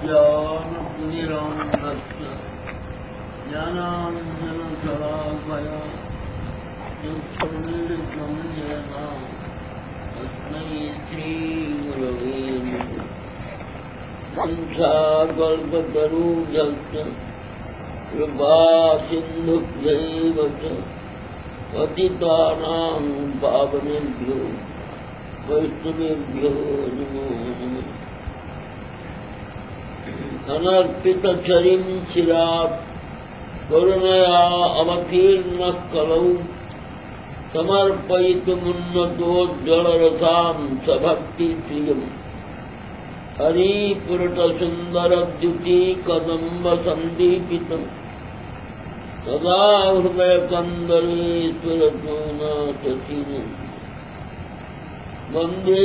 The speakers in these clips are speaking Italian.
ज्ञानपुनिरान्धस्य ज्ञानाञ्जनशलाकया चक्षुरुन्मीलितं येन तस्मै श्रीगुरवे नमः। संसारकल्पतरुभ्यश्च कृपासिन्धुभ्यैव च पतितानां पावनेभ्यो वैष्णवेभ्यो नमो नमः। अनर्पितचरिं चिरात् करुणया अवतीर्णः कलौ समर्पयितुमुन्नतोज्ज्वलरसां सभक्तिप्रियम् हरिपुरटसुन्दरद्युतिकदम्बसन्दीपितम् सदा हृदयकन्दरे स्फुरतु नाथचिरम्। वन्दे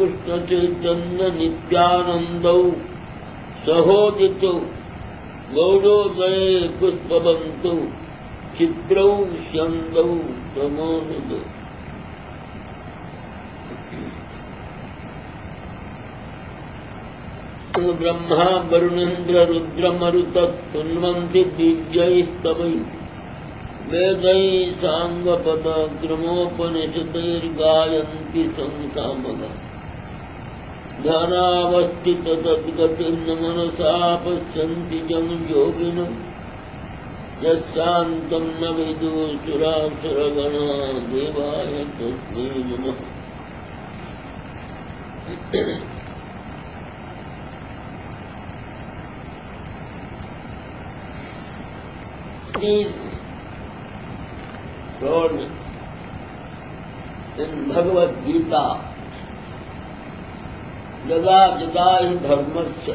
श्रीकृष्णचैतन्यनित्यानन्दौ सहोदितौ गौरोदये पुष्पवन्तौ चित्रौ स्यन्दौ तमोनुदौ। ब्रह्मा वरुणेन्द्र रुद्रमरुतस्तुन्वन्ति दिव्यैस्तवैः वेदैः साङ्गपदक्रमोपनिषदैर्गायन्ति संसामगा। ध्यानावस्थिततद्गतिर्न मनसा पश्यन्ति जं योगिनः यस्यान्तं न विदुषुरासुरगणा देवाय तस्मै नमः। Is told in Bhagavad Gita, Yada Yada hi dharmasya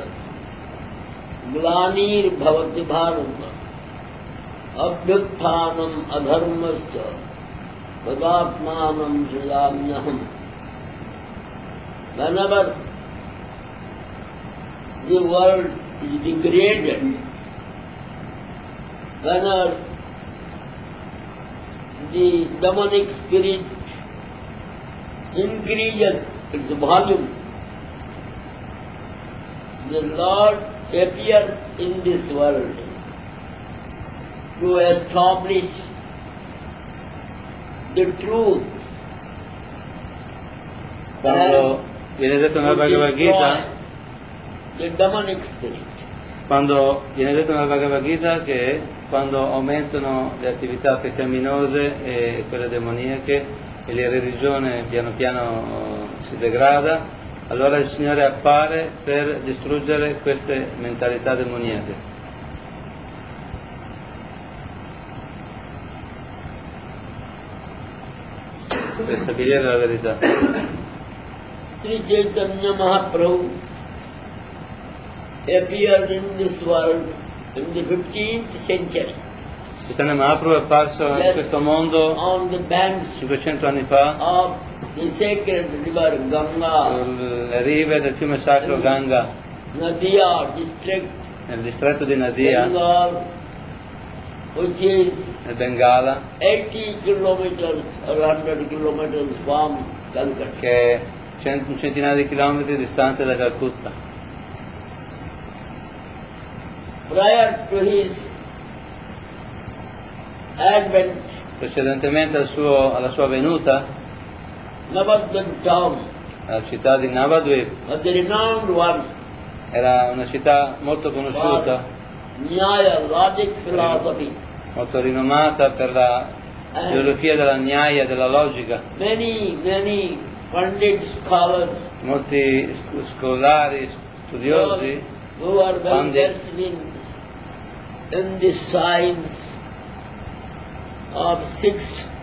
glanir bhavati bharata abhyutthanam adharmasya tadatmanam sriyamyaham. Whenever the world is degraded, whenever the demonic spirit increases its volume, the Lord appears in this world to establish the truth. Quando viene detto nella Bhagavad Gita, the demonic spirit. Quando viene detto nella Bhagavad Gita che quando aumentano le attività peccaminose e quelle demoniache e la religione piano piano si degrada, allora il Signore appare per distruggere queste mentalità demoniache. Per stabilire la verità. Sri Chaitanya Mahaprabhu appeared in this world in the 15th century. Chaitanya Mahaprabhu è apparso in questo mondo on the banks 500 anni fa of the sacred river Ganga, sulle rive del fiume sacro Ganga, Nadia district, nel distretto di Nadia, Bengal, which is nel Bengala, 80 kilometers or 100 kilometers from Calcutta. che è un centinaio di chilometri distante da Calcutta. Prior to his advent, Precedentemente alla sua venuta, Navadvip town, la città di Navadvip the renowned one, era una città molto conosciuta, Nyaya, logic philosophy, molto rinomata per la filosofia della Nyaya, della logica. many pandit scholars Molti scolari, studiosi, who are well Pandit. versed in the science of six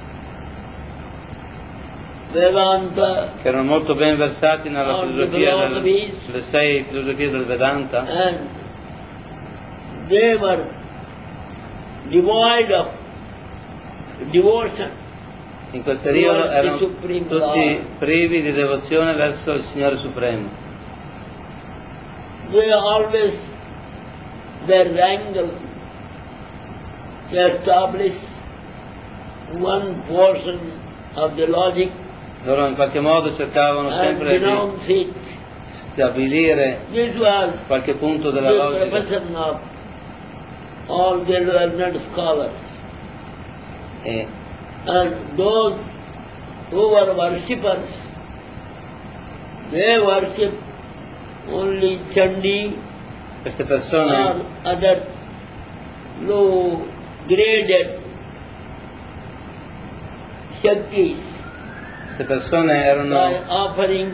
Vedanta che erano molto ben versati nella Oh, filosofia philosophies. delle 6 filosofie del Vedanta, and they were devoid of devotion. in quel periodo Lord, erano the Supreme tutti Lord. privi di devozione verso il Signore Supremo. They always their wrangle to establish one portion of the logic Loro in qualche modo cercavano and sempre di denounce it stabilire This was qualche punto della the logica. profession of all the learned scholars. E And those who were worshippers, they worship only Chandi queste or persone, other low graded Shaktis queste persone by erano offering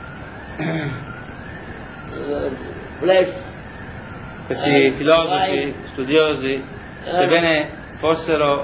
flesh. questi filosofi studiosi, sebbene fossero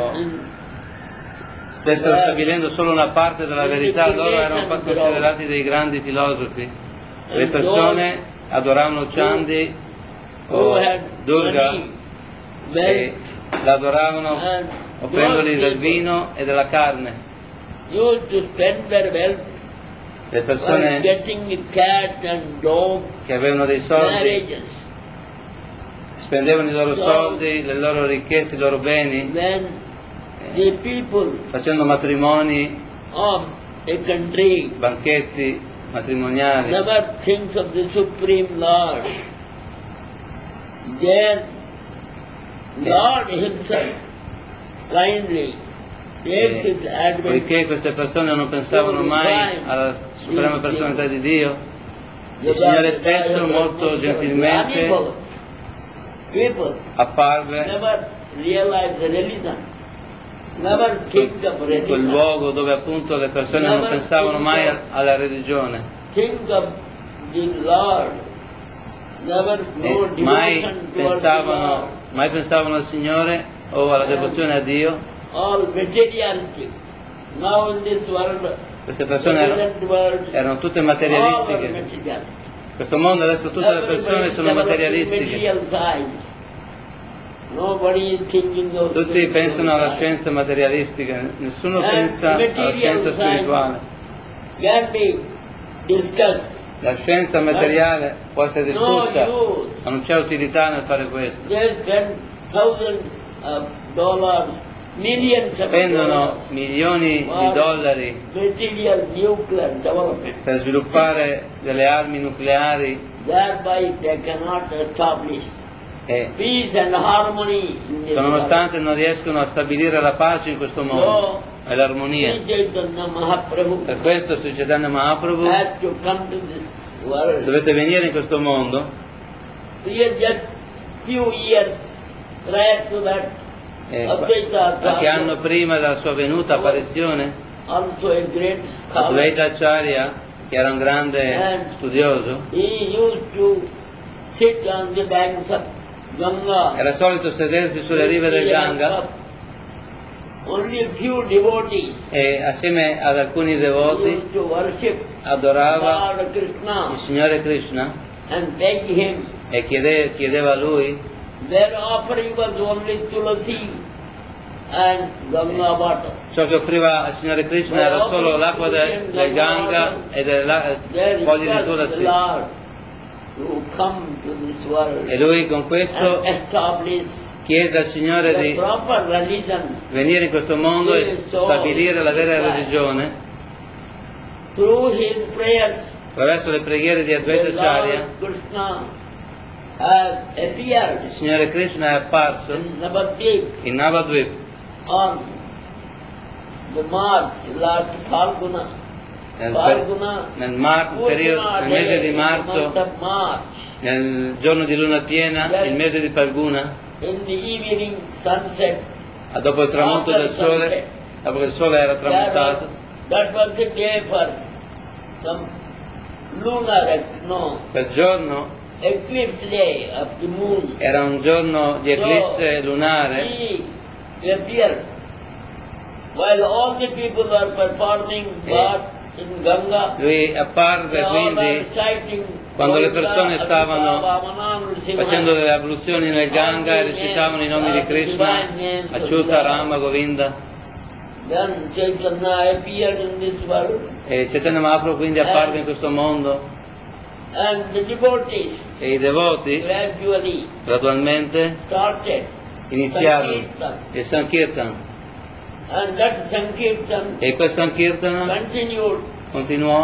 stessero stabilendo solo una parte della verità, loro erano considerati dei grandi filosofi. Le persone adoravano Chandi o Durga e l'adoravano offrendogli del vino e della carne. Used to spend their wealth Le by persone getting cats and dogs, che avevano dei soldi marriages. spendevano i loro soldi, le loro ricchezze, i loro beni, When the people facendo matrimoni, of a country banchetti matrimoniali. never thinks of the Supreme Lord, their Lord Himself kindly takes His advent. Poiché queste persone non pensavano mai alla suprema personalità di Dio, il Signore stesso molto gentilmente People apparve never realize the religion, never think of in quel religion, luogo dove appunto le persone non pensavano mai alla religione think of the Lord, never no e mai devotion towards the Lord. pensavano al Signore o alla devozione a Dio. All materiality. Now in this world, Queste persone present world, erano tutte all are materialistiche. material. Questo mondo adesso tutte le persone sono materialistiche. Material science. Nobody is thinking of Tutti spiritual pensano alla science. scienza materialistica, nessuno pensa alla scienza spirituale. Can be discussed. La scienza materiale può essere discussa, No use. ma non c'è utilità nel fare questo. They spend thousands of dollars, millions of Spendono dollars milioni di dollari material nuclear development. per sviluppare delle armi nucleari Thereby they cannot establish e peace and harmony in this world. nonostante non riescono a stabilire la pace in questo mondo e l'armonia. Sri Chaitanya Mahaprabhu Per questo Sri Chaitanya Mahaprabhu has to come to this world. dovete venire in questo mondo. He has just few years prior to that, Advaita Qualche anno Acharya, prima della sua venuta apparizione, also a great scholar, Advaita Acharya, che era un grande studioso, he used to sit on the banks of Ganga. era solito sedersi sulle rive del Ganga Only a few devotees e assieme ad alcuni devoti used to worship adorava Lord Krishna il Signore Krishna and beg him. e chiedeva a lui. Their offering was only tulasi and Ganga water. Ciò che offriva al Signore Krishna era solo l'acqua del Ganga e delle There foglie di is the tulasi. Lord to come to this world E lui con questo and establish chiese al Signore the di proper religion venire in questo mondo e stabilire la vera religione through his prayers. attraverso le preghiere di The Advaita Acharya. Lord Krishna has appeared Il Signore Krishna è apparso in Navadvip in Navadvip on the March, last Falguna. nel, Falguna, nel nel mese di marzo, month of March, nel giorno di luna piena, il mese di Falguna, in the evening sunset. dopo il tramonto del sole, dopo che il sole era tramontato. That was the day for some lunar, Quel giorno eclipse day of the moon. era un giorno di eclisse lunare. He appeared. While all the people were performing bath in Ganga, Lui apparve they all were quindi reciting quando le Govinda, persone Advaita, stavano Vamanam, Nrsimha. facendo delle abluzioni nel Ganga e recitavano i nomi di Krishna, Achyuta, Rama, Govinda. Then Chaitanya appeared in this world, E Chaitanya Mahaprabhu quindi apparve in questo mondo and the devotees e i devoti gradually gradualmente started iniziarono Sankirtan. il Sankirtan And that Sankirtan e quel Sankirtan continued continuò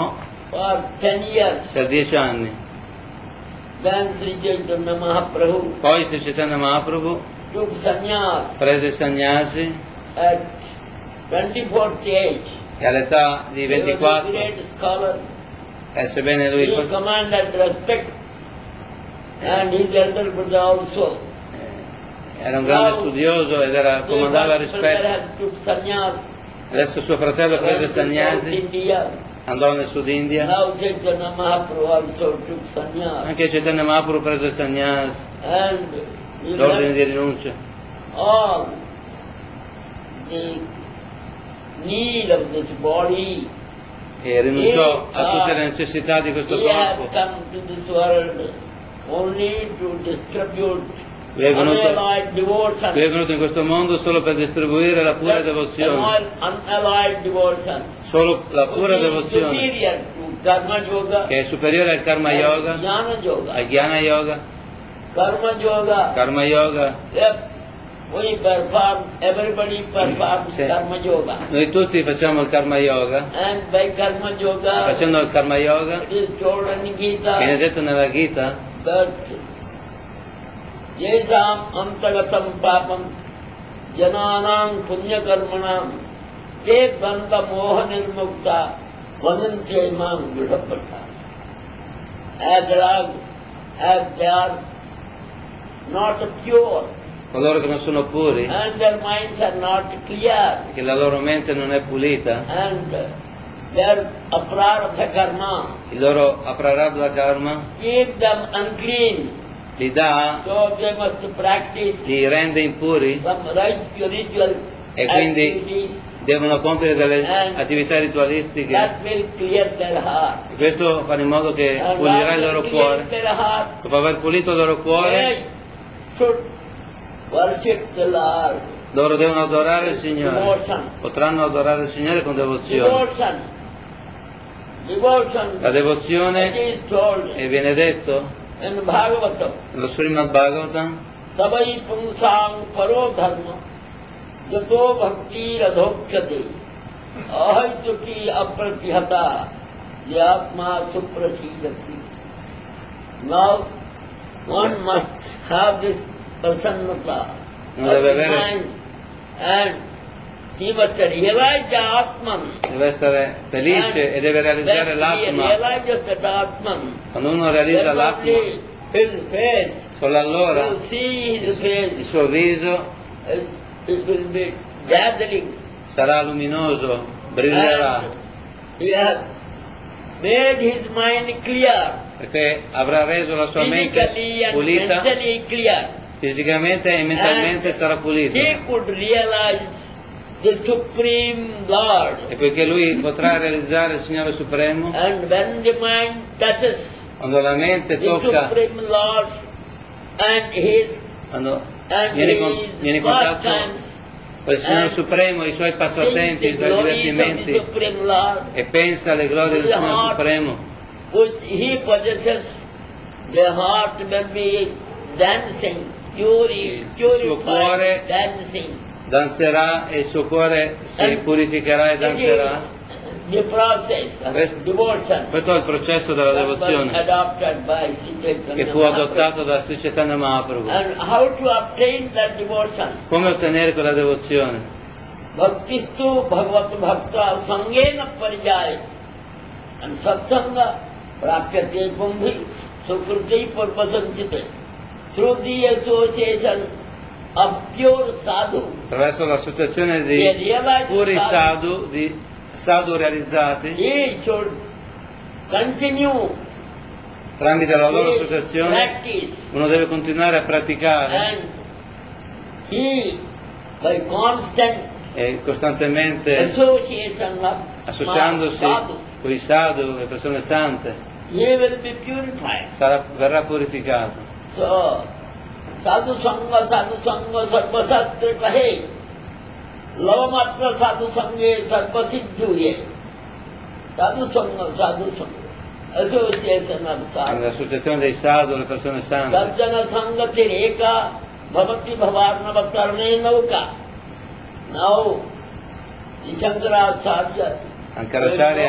for 10 years. per 10 anni. Then Sri Chaitanya Mahaprabhu Poi Sri Chaitanya Mahaprabhu took sannyas prese sannyasi at 24th age. e all'età di He was a 24, great scholar. sebbene lui He commanded respect, and his elder brother also. era un grande studioso ed comandava His brother rispetto, has took sannyas. adesso suo fratello prese Went to South sannyasi, India. andò nel Sud India, Now Chaitanya Mahaprabhu also took sannyas. anche Chaitanya Mahaprabhu prese sannyasi, And he l'ordine di left rinuncia, all the need of this body. e rinunciò a tutte le necessità di questo He has corpo. come to this world only to distribute Lui è venuto, unalloyed devotion. lui è venuto in questo mondo solo per distribuire la pura devozione, Unalloyed devotion. solo la pura Which is devozione, superior to Karma Yoga, che è superiore al Karma Yoga, Jnana Yoga. al Jnana Yoga, Karma Yoga. Karma Yoga. If we perform, everybody performs Sì. Karma Yoga. Noi tutti facciamo il Karma Yoga, And by Karma Yoga, facendo il Karma Yoga, it is told in viene Gita detto nella Gita, that yesam antagatam papam jananam punya karmanam te banda moha nirmukta vanante imam vidapata. As they are not pure coloro che non sono puri, and their minds are not clear che la loro mente non è pulita, and their aprartha karma il loro aprarabdha karma keep them unclean, li dà, so they must practice li rende impuri some right spiritual e quindi activities devono compiere delle attività ritualistiche. that will clear their heart. E questo fa in modo che And pulirà il once loro they cuore. clear their heart, Dopo aver pulito il loro cuore, they should worship the Lord. loro devono adorare il Signore. Devotion. Potranno adorare il Signore con devozione. Devotion. Devotion. La It devozione, is told e viene detto in Bhagavatam. nello Srimad Bhagavatam, Savai punsang paro dharma jato bhakti radhokhyate ahituki apratihata yatma suprasidati. Now one must have this prasannata Uno deve of avere- mind, and he must realize the Atman. deve essere felice e deve realizzare When he l'Atma. realizes that Atman, Quando uno realizza then l'Atma, only his face, solo allora will see his il face. suo viso It will be dazzling. sarà luminoso, brillerà, And he has made his mind clear, perché avrà reso la sua mente physically and pulita, mentally clear. fisicamente e mentalmente sarà pulita. He could realize the Supreme Lord. E poiché lui potrà realizzare il Signore Supremo, And when the mind touches quando la mente the tocca, Supreme Lord and quando and viene his in contatto pastimes, con il Signore and Supremo, i suoi think passatempi, the i suoi glories of the divertimenti, Supreme Lord, e pensa alle glorie del Signore Supremo, which he possesses, the heart will be dancing, Il suo purified cuore dancing. danzerà e il suo cuore si purificherà e It danzerà. is the process of Questo- devotion Questo è il processo della that was devozione adopted by Sri Chaitanya che fu Mahaprabhu. adottato da Sri Chaitanya Mahaprabhu. And how to obtain that devotion? Come ottenere quella devozione? Bhaktistu bhagvat bhakta sangena parijaya. And satsanga prakyate kumbhi sukriti purpasanchite. Through the association of pure sadhu, Attraverso l'associazione they di realize puri sadhu. sadhu, di sadhu realizzati, He should continue tramite la loro his associazione, practice, uno deve continuare a praticare and he, by constant e costantemente association of associandosi sadhu, con i sadhu, le persone sante, he will be purified. verrà purificato. So, sadhu sangha sarva shastra kahe, lavamatra sadhu sanghe sarva siddhuye. Sadhu sangha, association of sadhu. L'associazione dei sadhu, le persone sante. Sarjana sangati reka bhavati bhavarnava karne nauka. Now, the Shankaracharya Shankaracharya told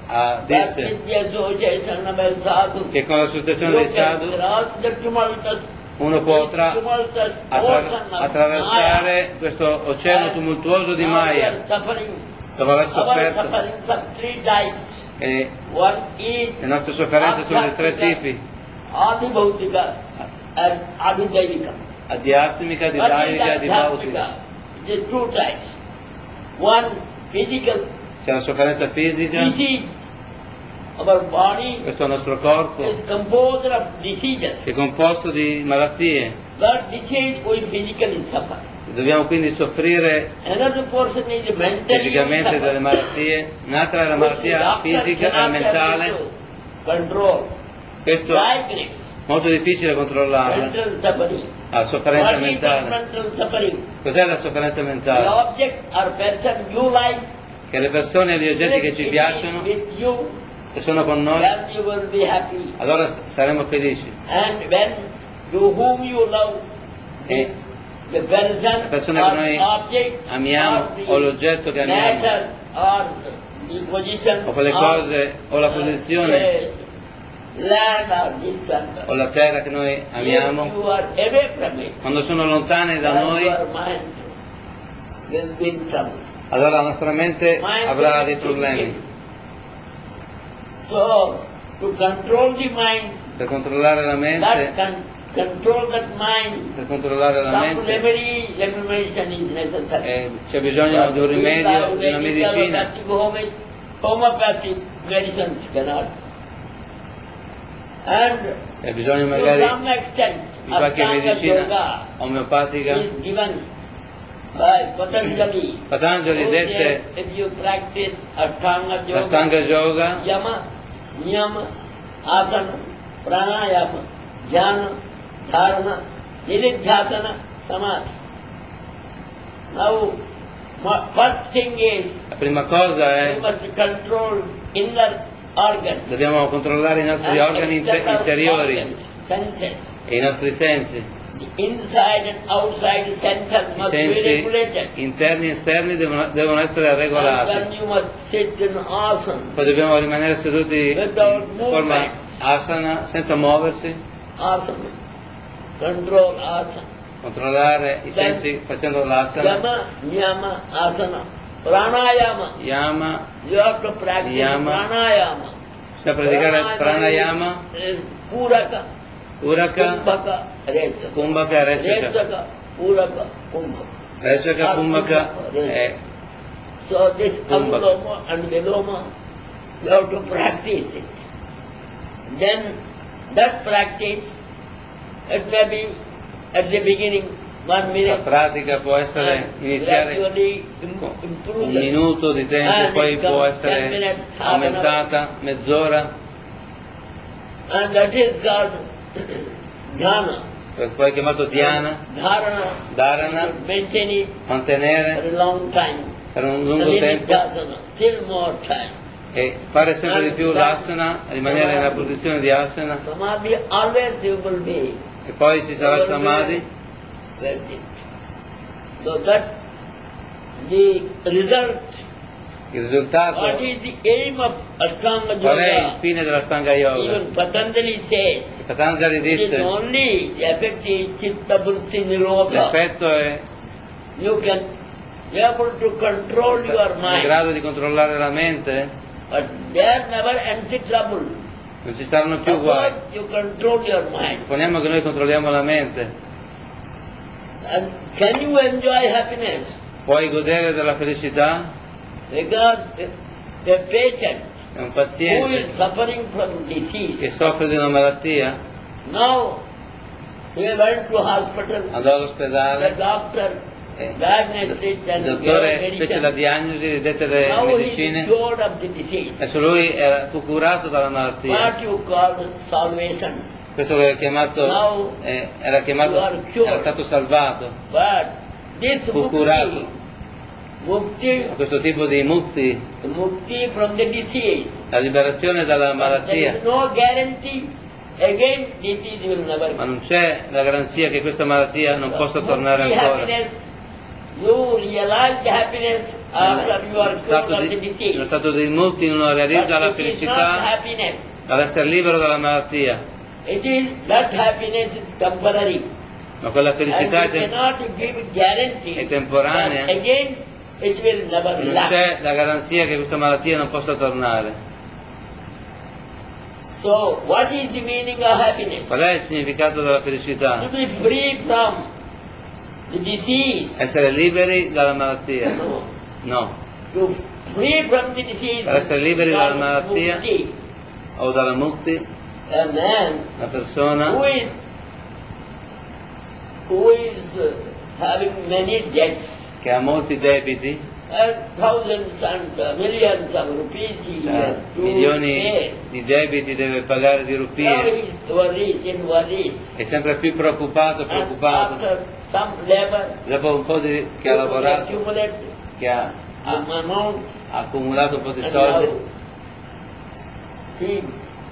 disse with the association of a sadhu, che con l'associazione you dei can sadhu cross the tumultuous uno potrà ocean of attraversare questo oceano tumultuoso di Maya, Our suffering, dopo aver our sofferto, sufferings of three types. e One is le nostre sofferenze sono di tre tipi: Adibhautika and Adidaivika. adhyatmica, What is didaivika e dibhautica. Adhyatmika? There are two types. One, physical C'è la sofferenza fisica, disease. Our body questo è il nostro corpo, is composed of diseases. che è composto di malattie. That disease we physically suffer. Dobbiamo quindi soffrire Another portion is mentally fisicamente delle suffer. malattie. Un'altra è la malattia fisica e mentale. Control. Questo è Diagnosis. molto difficile controllarla. Mental suffering. La sofferenza What is mentale. mental suffering? Cos'è la sofferenza The mentale? object or person you like, Che le persone e gli oggetti che ci if it is piacciono, with you, che sono con noi, then you will be happy. allora saremo felici. And when to whom you love, E the person persone or che noi object amiamo, or the o l'oggetto che amiamo, matter or the position o quelle or cose, o la posizione, the land or distance. o la terra che noi If amiamo, you are away from it, quando sono lontane da then noi, your mind will be in trouble. allora la nostra mente Mind avrà will dei be problemi. in. So, to control the mind, Per controllare la mente, control that mind, per controllare la some mente, remediation is necessary. c'è bisogno di un rimedio, di una medicina. Homeopathic medicines cannot. And C'è bisogno to magari some extent, di qualche Ashtanga medicina Yoga omeopatica. is given by Patanjali. Patanjali Who dette says if you practice Ashtanga Yoga, l'Astanga Yoga, Yama, Niyama, Asana, Pranayama, Jnana, Dharana, Nididhyasana, Samadhi. Now, first thing is, la prima cosa we è must control inner organs. dobbiamo controllare i nostri organi external interiori organs, senses. e i nostri sensi. The inside and outside senses I must be sensi regulated. interni e esterni devono essere And regolati. then you must sit in asana. Poi dobbiamo rimanere seduti in forma asana, senza muoversi, Asana. Control asana. controllare i sensi facendo l'asana, Yama, Niyama, Asana. Pranayama. yama, You have to practice Niyama. pranayama. bisogna praticare pranayama, is Puraka, uraka, Kumbhaka, Rechaka. kumbhaka e rechaka. Rechaka, Puraka, Kumbhaka. Rechaka, kumbhaka e So this Kumbhaka. Anuloma and Viloma, you have to practice it. Then that practice, it may be at the beginning 1 la minute, pratica può essere and iniziare gradually con improve un it. minuto di tempo, And poi it può comes 10 essere minutes, half an hour. aumentata, mezz'ora, And that is called Dhyana. poi è chiamato dhyana, Dharana. dharana, You should maintain it for mantenere a long time. per un lungo tempo Nididhyasana, still more time. e fare sempre di più l'asana, rimanere nella posizione di asana Samadhi always you will be. e poi ci sarà il samadhi. Well, so that the result, Il risultato, what is the aim of Ashtanga qual è il Yoga? fine dell'Astanga Yoga? Even Patanjali says, Patanjali it is disse, only the effect is Chitta Vritti Nirodha. l'effetto è You can be able to control your in mind, grado di controllare la mente, but there never empty trouble. non ci saranno più guai. Suppose you control your mind. Supponiamo che noi controlliamo la mente, And can you enjoy happiness? puoi godere della felicità? Because the patient È un who paziente is suffering from disease, che soffre di una malattia, now he went to hospital, andò the all'ospedale, doctor e diagnosed it il and gave dottore fece la medicine. diagnosi, gli dette le Now he is medicine, cured of the disease. adesso lui fu curato dalla malattia. What you call salvation. Questo che è chiamato, Now era chiamato, you are cured. era stato salvato, But this fu curato. mukti Questo tipo di mukti, from the disease. la liberazione dalla There malattia, is no guarantee. Again, disease will never ma non c'è la garanzia che questa malattia non possa tornare Mukti ancora. happiness, you realize the happiness after you are cured of the nello disease. stato dei muti uno realizza la But it is not felicità happiness. dall'essere libero dalla malattia, It is that happiness is temporary. ma quella And felicità you cannot give guarantee è temporanea. that again it will never non c'è relapse. la garanzia che questa malattia non possa tornare. So what is the meaning of happiness? Qual è il significato della To felicità? be free from the disease. Essere liberi dalla malattia? No. No. To free from the disease. Per essere liberi dalla called malattia? mukti. O dalla mukti, A man una persona who is having many debts, che ha molti debiti, thousands and millions of rupees he has to milioni pay. di debiti deve pagare di Now rupie, he is worries. è sempre più preoccupato, And preoccupato. after some labor, Dopo un po' che ha lavorato, accumulate che ha some amount, accumulato un po' di and soldi, now he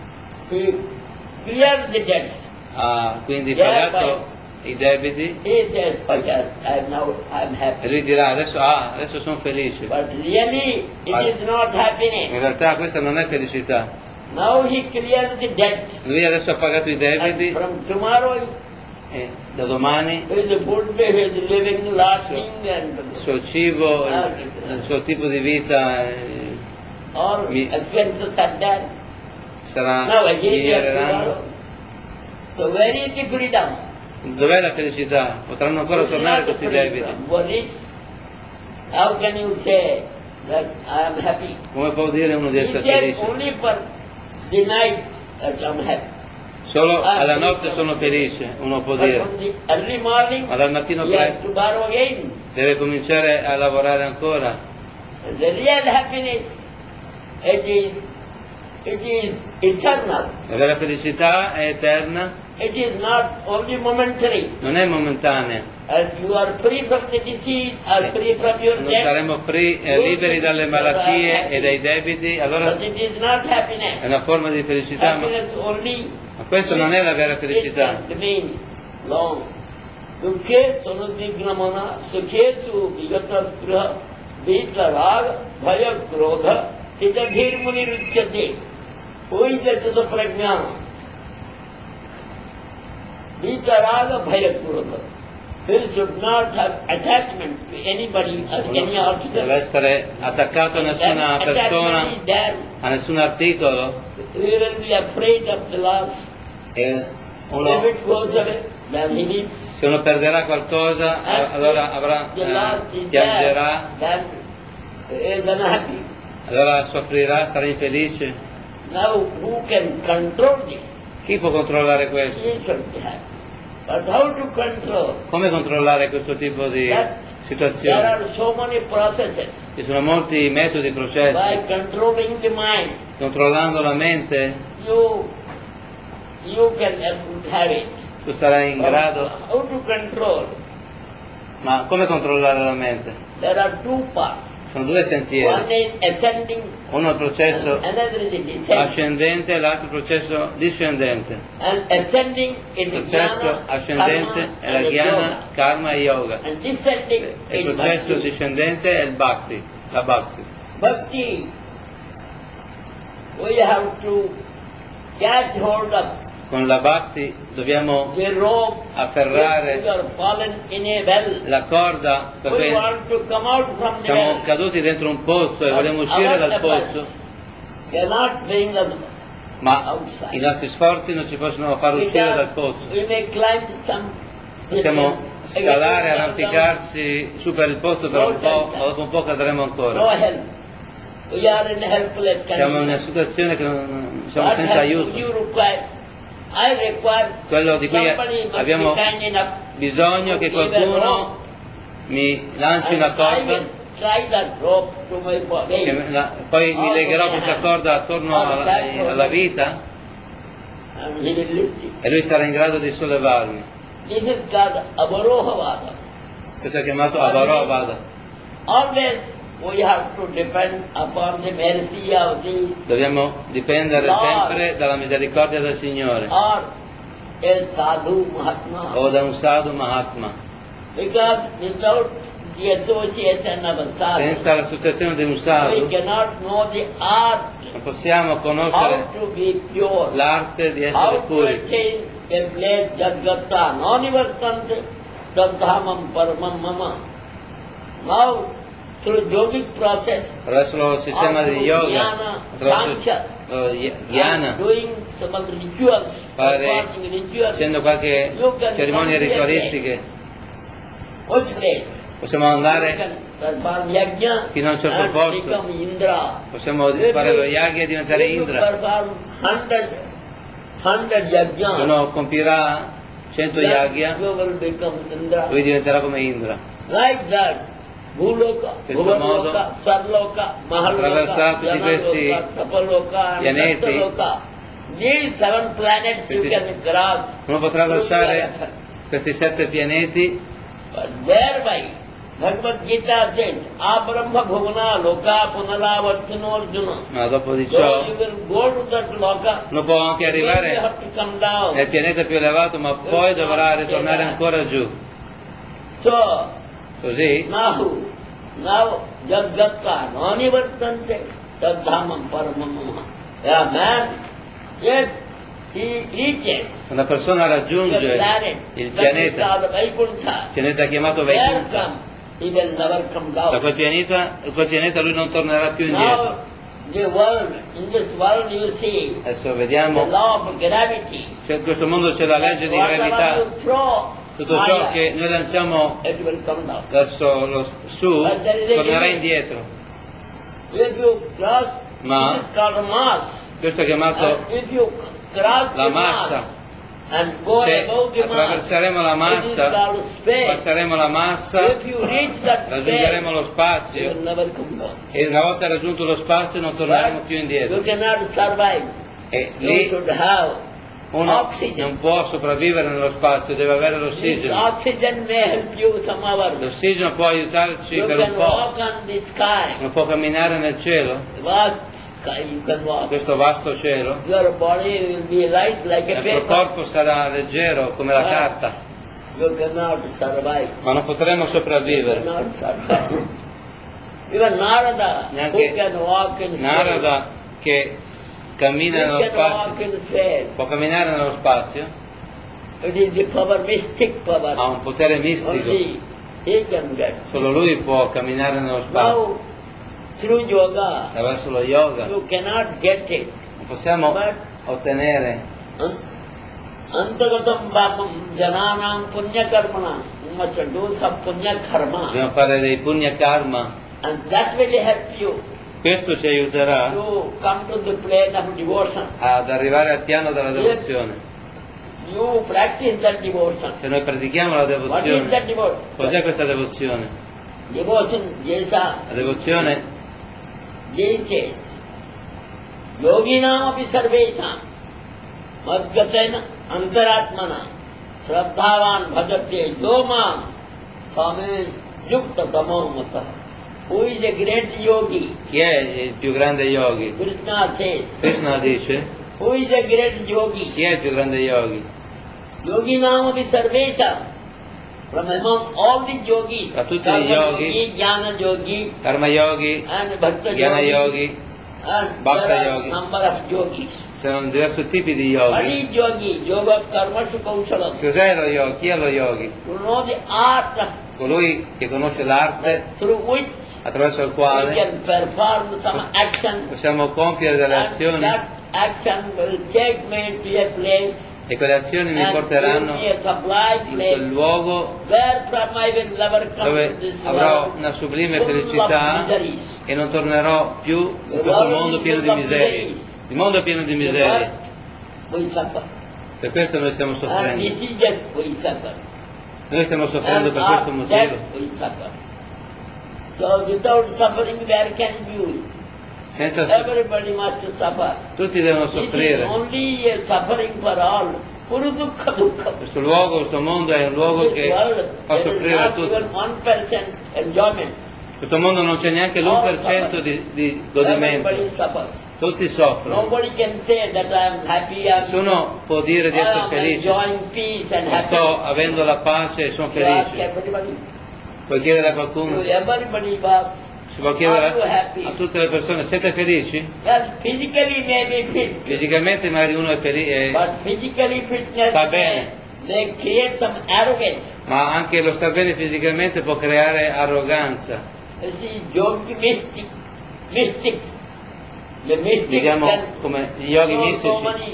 clears the debts. ha quindi Yeah, pagato i debiti He says, okay, I'm e happy. lui dirà adesso sono felice. But really, it Ah. is not happiness. In realtà questa non è felicità. Now he clears the debt. Lui adesso ha pagato i And debiti from tomorrow, e da domani he is a good day, he is living, lasting, and il suo cibo, il suo tipo di vita all Mi- expenses are done. sarà Now again he has to miglioreranno. borrow. So where is the freedom? Dov'è la felicità? Potranno ancora tornare questi debiti. Worries. How can you say that I am happy? Come può dire uno di He essere said felice? only for the night that I am happy. Solo alla notte sono felice, uno può But dire, from the early morning, ma dal mattino he has presto to borrow again. deve cominciare a lavorare ancora. And the real happiness, it is eternal. La vera felicità è eterna, It is not only momentary. non è momentanea. As you are free from the disease, are free from your Non debt, saremo liberi dalle malattie e dai debiti, allora but it is not è happiness. una forma di felicità, ma Happiness only. questa non è la vera felicità. It means long. Sukhe sanudvignamana, sukhesu vigatasgraha, vitarag, bhaya krodha, titadhir muni ruchyate. Who is that to the prajna? Vitaraga, bhaya krodha. He should not have attachment to anybody or any Deve article. essere attaccato a nessuna That persona, attachment is there. a nessun articolo, We will be afraid of the loss. e If uno, it goes away, then he needs. se uno perderà qualcosa, allora The loss is piangerà, there, then he is unhappy. allora soffrirà, sarà infelice. Now, who can control this? Chi può controllare questo? He should be happy. But how to control? Come controllare questo tipo di There situazioni? are so many processes. Ci sono molti metodi, processi. By controlling the mind, Controllando la mente, you can have it. tu sarai in grado. How to control? Ma come controllare la mente? There are two parts. Sono due One sentieri. is ascending, Uno è il processo another is descending. ascendente e l'altro processo discendente. And ascending is Il processo jnana, ascendente karma, è la and jnana, yoga. karma e yoga. And descending E il is processo bhakti. discendente è il bhakti, la bhakti. Bhakti, we have to catch hold of Con la bhakti dobbiamo the rope. afferrare We are fallen in a well. la corda We perché want to come out from the siamo well. caduti dentro un pozzo e vogliamo uscire Our dal efforts pozzo, cannot bring us ma outside. i nostri sforzi non ci possono far We uscire can- dal pozzo. We may climb some Possiamo distance, scalare, again, arrampicarsi su per il pozzo per un po', ma dopo un po' cadremo No ancora. help. We are in a helpless Siamo in una condition. situazione che siamo What senza help aiuto. you require? I require Quello di cui somebody must abbiamo be kind enough bisogno to che give a qualcuno rope. mi lanci una And I corda, will try that rope to my body. poi mi legherò questa corda attorno alla vita And he will lift it. e lui sarà in grado di sollevarmi. This is called Avarohavada. Questo è chiamato Avarovada. Always we have to depend upon the mercy of the Dobbiamo dipendere Lord. sempre dalla misericordia del Signore or a sadhu Mahatma. o da un sadhu Mahatma, Because without the association of a sadhu, senza l'associazione di un we sadhu cannot know the art, non possiamo how conoscere to be pure, l'arte di essere how to puri. attain a place Jadgata, Nanivartante, Tadhamam Paramam Mama. Now, through yogic process, Attraverso lo sistema di yoga, attraverso jnana, doing some of the rituals, fare, performing rituals, facendo qualche cerimonie ritualistiche, which place? possiamo You andare can perform yajna fino a un certo and posto. become Indra. Possiamo If fare you- lo yagya e diventare if you Indra. perform 100 Se yajna, uno compirà 100 yagya, you will become Indra. lui diventerà come Indra. Like that, Bhuloka, Questo Bhuvarloka, Sarloka, Mahaloka, attraverso tutti questi Janaloka, Tapaloka, and pianeti, Sattaloka. These 7 planets you questi- can cross. Uno potrà through lasciare planet. questi 7 pianeti, But thereby, Bhagavad Gita says, Abrahma Bhuvana Loka Punaravartino Arjuna. ma dopo di So ciò you will go to that Loka, uno può anche then you arrivare have to come down. nel pianeta più elevato, ma poi dovrà ritornare ancora giù. So, Così, now Jadgatta Nanivartante Tadhamam Paramamama. A man, yet he reaches una persona the raggiunge planet, il that is pianeta, called Vaikuntha. il pianeta chiamato There Vaikuntha. come, he will never come Da down. quel pianeta lui non tornerà più indietro. Now, the world, in this world you see, Adesso the vediamo, law of gravity. in questo mondo c'è la legge di Whatever gravità. you throw Tutto ciò higher, che noi lanciamo it will come down. verso su tornerà indietro. If you cross, Ma- it is called mass. Questo è chiamato And if you cross la the massa. mass and go Se above the mass, attraverseremo la it is massa, called space. passeremo la massa, If you reach that space, raggiungeremo lo you spazio will never come down. e una volta raggiunto lo spazio non torneremo più You indietro. cannot survive. E You lì should have uno oxygen. non può sopravvivere nello spazio, deve avere This l'ossigeno. oxygen may help you some hours. L'ossigeno può aiutarci You per un can po'. walk on the sky. Uno può camminare nel cielo, Vast sky you can walk. questo vasto cielo. Your body will be light like Il a nostro paper. corpo sarà leggero come la carta, You cannot survive. ma non potremo You sopravvivere. cannot survive. Even Narada, Neanche who can walk in Narada, che cammina space, nello who can walk spazio, in space. può camminare nello spazio, It is the power, mystic power. ha un potere mistico, Only he can get. solo lui può camminare nello spazio. Now, through yoga, Attraverso lo yoga you cannot get it. non possiamo But ottenere Antagatam Bapam Jananam Punya Karmana. You must do some Punya Karma. dobbiamo fare dei punya karma, And that will help you questo ci aiuterà to come to the plane of devotion. ad arrivare al piano della devozione. You practice that devotion. Se noi pratichiamo la What is that devozione, devotion? cos'è questa devozione? Devotion, Jesa, La devozione says, Yoginam api sarvesham, madgatena antaratmana, Shraddhavan bhajate yomam, Same yukta tamamata. Who is a great yogi? chi è il più grande yogi? Krishna says, Krishna dice, who is a great yogi? chi è il più grande yogi? Yoginam api sarvesham. From among all the yogis, Tra tutti i Karma yogi, Jnana yogi, Karma yogi, and Bhakta Jnana yogi, yogi, and Bhakta there are yogi. number of yogis. sono diversi tipi di What yogi. is yogi? Yoga karma kausalam. Cos'è lo yogi? Chi è lo yogi? To know the art of Colui che conosce l'arte through which attraverso il we quale can perform some action, possiamo compiere delle and azioni that action will take me to a place e quelle azioni mi and porteranno give me a sublime in quel place luogo where from I will never come to dove this avrò world una sublime full of felicità miseries. e non tornerò più in questo mondo pieno di miserie. Il mondo è pieno di miserie, We suffer. per questo noi stiamo And soffrendo. diseases we suffer. Noi stiamo soffrendo And per questo of motivo. death we suffer. So without suffering there can be. Senza, Everybody must suffer. tutti devono It is soffrire. only a suffering for all. Puru dukkha dukkha. Questo luogo, questo mondo è un luogo This che world, fa there is soffrire a not tutti. even 1% enjoyment. In questo mondo non c'è neanche l'1% di godimento. Everybody suffers. Tutti soffrono. Nobody can say that I am happy, I am Nessuno può dire di essere felice. enjoying peace and Sto happiness. avendo la pace e sono You ask felice. everybody. Puoi chiedere a to qualcuno, everybody, but si può are chiedere you happy? a tutte le persone, siete felici? Yes, physically may be fit, Fisicamente magari uno è felice, but physically fitness sta bene, may create some arrogance. ma anche lo star bene fisicamente può creare arroganza. You see, yogi mystics, the mystics Diciamo can come gli yogi so mistici,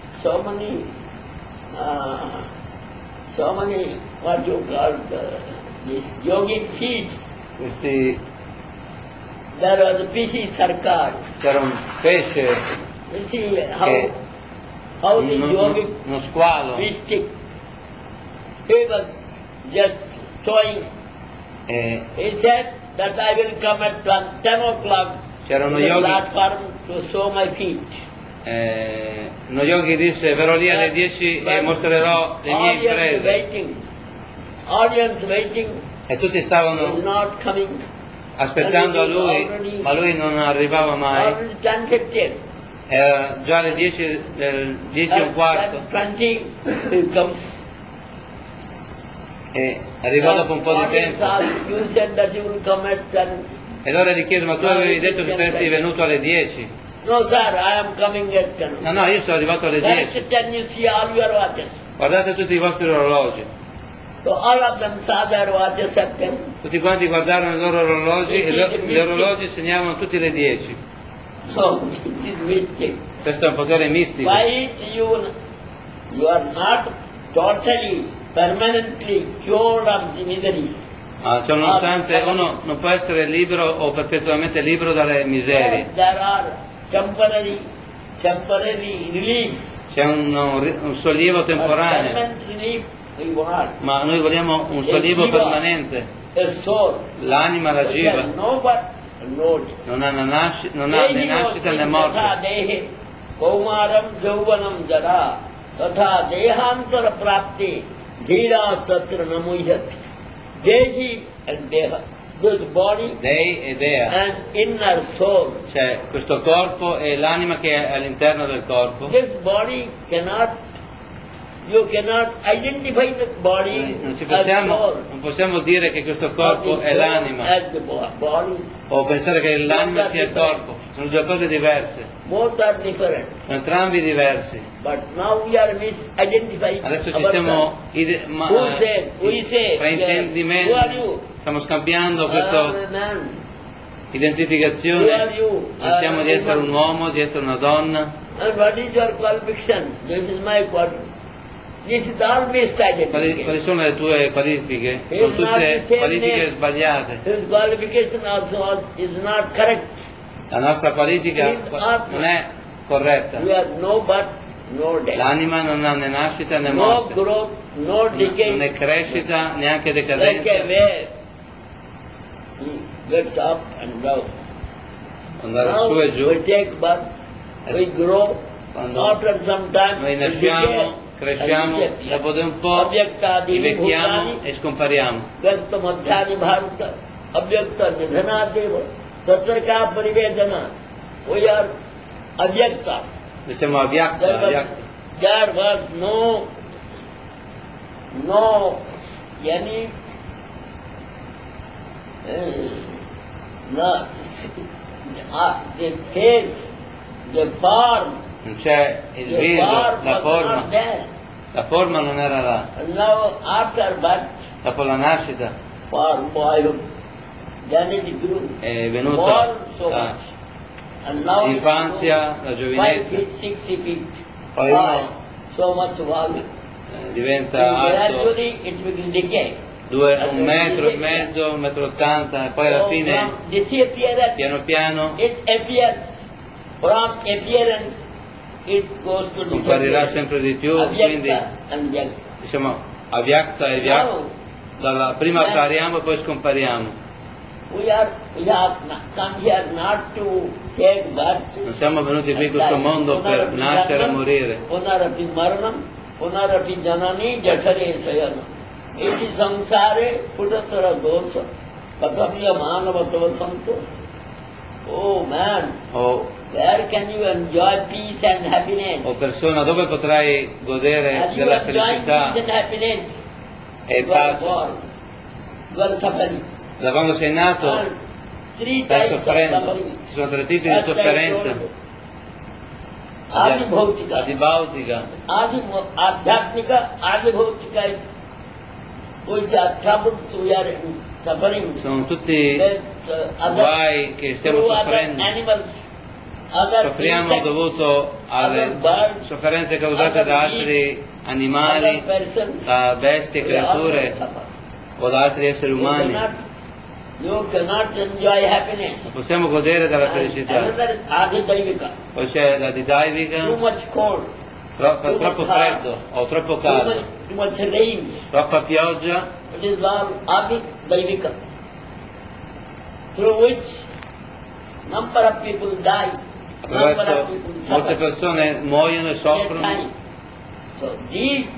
so many, what you call, this yogi feats. questi, There was a Pishi Sarkar. c'era un pesce, You see che how the yogi uno squalo, mystic, he was just showing, e he said that I will come at 10 o'clock c'era to uno the yogi, platform to show my feet. uno yogi disse verrò lì alle 10 e mostrerò le mie imprese, Audience waiting, e tutti is stavano not coming. aspettando a lui, ma lui non arrivava mai. Already 10:15. Era già le 10 e un quarto 20 he comes. e arrivò dopo un po' di Audience tempo. asked, you said that you will come at 10. E allora gli chiedo, ma tu avevi detto che saresti venuto alle 10? No sir, I am coming at 10. No, no, io sono arrivato alle 10. Next 10 you see all your watches. Guardate tutti i vostri orologi. So all of them saw their watches at 10. Tutti quanti guardarono i loro orologi e gli orologi segnavano tutte le 10. So this is mystic. Questo è un potere mistico. By it you are not totally, permanently cured of the miseries. Ma ciò nonostante uno non può essere libero o perpetuamente libero dalle miserie. There are temporary reliefs. C'è un sollievo temporaneo, Permanent relief we want. ma noi vogliamo un sollievo permanente. A soul. L'anima, la Which jiva, has no birth, no death. non ha né nascita né morte. तथा देहे कौमारम यौवनम जरा तथा देहांतर प्राप्ति धीरा तत्र न मुह्यति. Dehi and Deha, this body Dei e Dea. and inner soul. C'è questo corpo e l'anima che è all'interno del corpo. This body you cannot identify the body Non as soul. possiamo dire che questo corpo è l'anima As the body. o pensare che l'anima sia il corpo. Sono due cose diverse, Both are different. sono entrambi diversi. But now we are misidentifying Adesso ci ourselves. stiamo Who say, fraintendimento, who are you? stiamo scambiando I questa am a man. identificazione. Who are you? Pensiamo di essere un uomo, di essere una donna. And what is your qualification? This is my qualification. This is all Quali misidentification. sono le tue qualifiche? Sono tutte qualifiche sbagliate. His qualification also is not correct. La nostra qualifica non è corretta. We have no birth, no death. L'anima non ha né nascita né No morte, growth, no decay. non è crescita neanche Like a decadenza. wave. He gets up and down. Andare Now su e giù. we take birth, we grow. Quando After some time, noi we nasciamo, decay. cresciamo, And dopo di un po' divecchiamo e scompariamo. व्यक्त मध्यानि भारत अव्यक्त निधनादेव तत्र का परिवेदना. We are avyakta. Noi siamo avvyakta. There was no yani the face, the form, Non c'è il the viso, form la was forma. not there. La forma non era là. And now after birth, Dopo la nascita for boyhood, then it grew è more venuta so much. And now l'infanzia, la 5 giovinezza, feet, 6 feet, poi uno so much volume. diventa And alto gradually it will decay. 1,5 metri, 1,80 m e poi alla So fine from disappearance, piano piano it appears. From appearance, it goes to comparirà disappearance. sempre di più, quindi Avyakta and Vyakta. diciamo avvyakta e vyakta. Now, Dalla prima appariamo e poi scompariamo. we have come here not to take birth. Non siamo venuti qui in questo mondo per nascere e morire. Punarapi maranam, punarapi janani jathare sayana. Iti samsare putatara dosa, katamya manavattava santo. Oh man, where can you enjoy peace and happiness? O persona, dove potrai godere Are you della enjoying felicità peace and happiness? e You are pace? born. you are suffering. Da quando sei nato And three stai types of soffrendo, suffering. ci sono tre tipi di First I sofferenza: told you. Adi Bhautika. adibautica, Adhyatmika, Adi Bhautika, which are troubles we are suffering. sono tutti That, guai che stiamo through soffrendo. other animals, other Soffriamo insects, dovuto alle sofferenze causate da altri animali, other persons, da bestie, they all creature suffer. o da altri esseri umani. You cannot enjoy happiness. Non possiamo godere della And felicità. another is Adhidaivika, Poi c'è la too didaivica, much cold, troppo freddo o troppo caldo, too much rain. troppa pioggia, It is all Adhidaivika, through which number of people die, number of attraverso people molte suffer. persone muoiono e Their soffrono. time. So these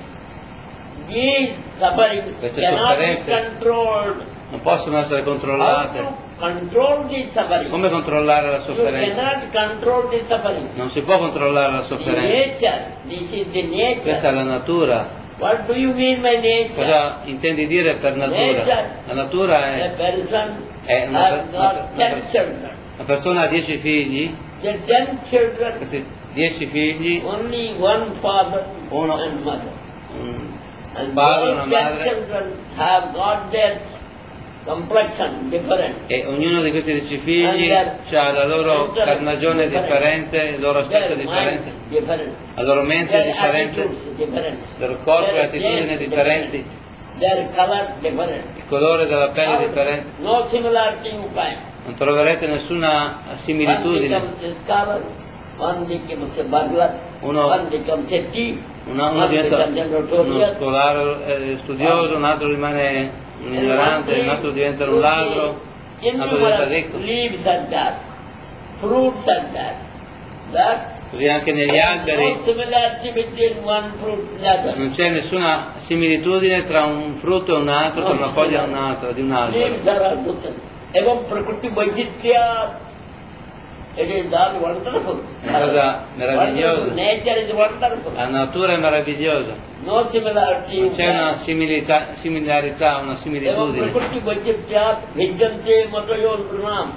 sufferings Queste cannot be sofferenze controlled. Non possono essere How controllate. to control these sufferings? Come controllare la You sofferenza? cannot control the suffering. Non si può controllare la The sofferenza. nature, this is the Questa è nature. la natura. What do you mean by nature? Cosa intendi dire per natura? Nature. La natura A è person È una has per- got una 10 per- children. una persona ha 10 figli, The 10 children, questi 10 figli, only one father Uno. and mother. un And padre, those una 10 madre, children have got their complexion different. e ognuno di questi 10 figli ha la loro carnagione differente, il loro aspetto Their differente, minds different. la loro mente Their differente, attitudes different. il loro corpo e Their attitudini taste differenti, Their color different. il colore della pelle differente. No similarity you find. Non troverete nessuna One similitudine. becomes a scholar, one becomes a burglar, Uno- one becomes a thief, Uno one diventa becomes a uno notorious. scolaro studioso, un altro rimane un ignorante, un altro diventa un ladro, un altro diventa Innumerable ricco. leaves are there, fruits are there. That Così anche negli there is alberi no similarity between one fruit and another. non c'è nessuna similitudine tra un frutto e un altro, tra una foglia e un'altra, di un albero. Leaves are also same. Evam prakriti vaiditya. It is all wonderful. È una cosa meravigliosa. Wonderful. Nature is wonderful. La natura è meravigliosa, No similarity you non c'è una find. similarità, una Evam similitudine. prakriti vaiditya vidyante matayor pranam.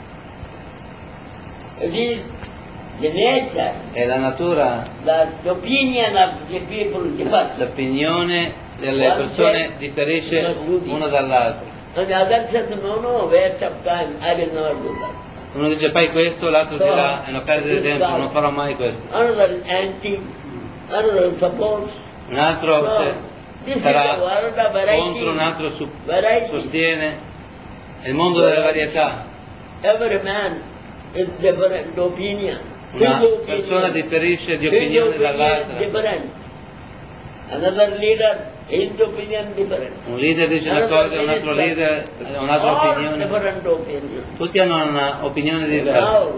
It is the nature, E la natura, the opinion of the people differs. l'opinione delle persone differisce una dall'altra. And the other says, no, waste of time, I will never do that. Uno dice fai questo, l'altro dirà è una perdita di tempo, non farò mai questo. Another anti, another support. Un altro No, this is the sarà world of variety. contro, un altro Variety. sostiene. È il mondo delle varietà. Every man is different opinion. Una His opinion- persona differisce di his opinione opinion is dall'altra. different. Another leader, his opinion different. Un leader dice una cosa, un altro leader ha un'altra All opinione. different opinions. Tutti hanno un'opinione diversa. Now,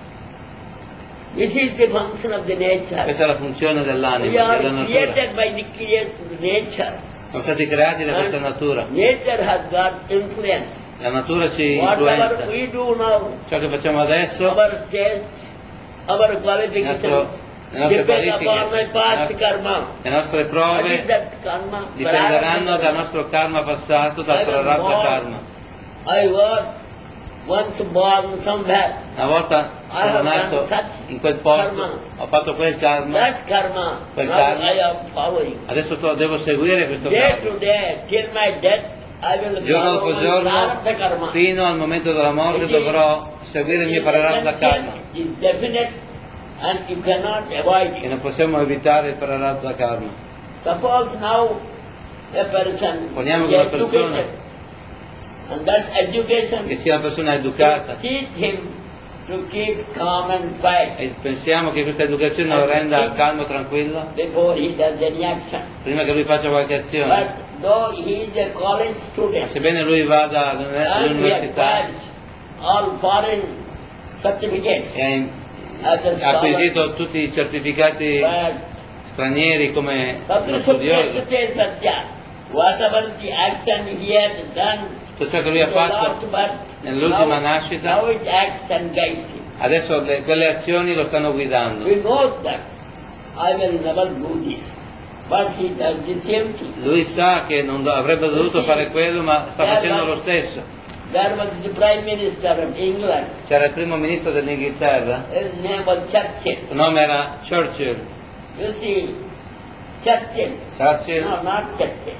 this is the function of the nature. Questa è la funzione We dell'anima, are della natura. created by the created nature. Siamo stati creati da questa natura. Nature has got influence. La natura ci Whatever influenza. we do now, Ciò che facciamo adesso, our taste, our qualification, le nostre depend upon my past qualifiche, karma. le nostre What is prove that karma? dipenderanno dal nostro karma passato, dal prarabdha karma. I was once born somewhere. Una volta sono nato in quel posto, ho fatto quel karma, That karma, Quel now karma. I am following. adesso devo seguire questo Day karma. to day, till my death, I will Giorno follow dopo my giorno, prarabdha karma. fino al momento della morte, dovrò seguire il mio prarabdha karma. Is definite and you cannot avoid E it. non possiamo evitare il prarabdha karma. Suppose now a person Poniamo is che una persona educated, and that education che sia una persona educata teach him to keep calm and quiet e pensiamo che questa educazione lo renda calmo e tranquillo before he does any action. prima che lui faccia qualche azione. But though he is a college Ma student sebbene lui vada and he all'università acquires all foreign certificates e as a ha scholar, acquisito tutti i certificati but stranieri come uno Satya studioso, Sukha Satya, whatever the action he has done tutto ciò che lui ha fatto nell'ultima nascita, now it acts and guides him. adesso quelle azioni lo stanno guidando. He knows that I will never do this. but he does the same thing. Lui sa che non avrebbe dovuto fare quello, ma sta facendo lo stesso. There was the Prime Minister of England. C'era il primo ministro dell'Inghilterra, His name was Churchill. il nome era Churchill. You see, Churchill. Churchill, No, not Churchill.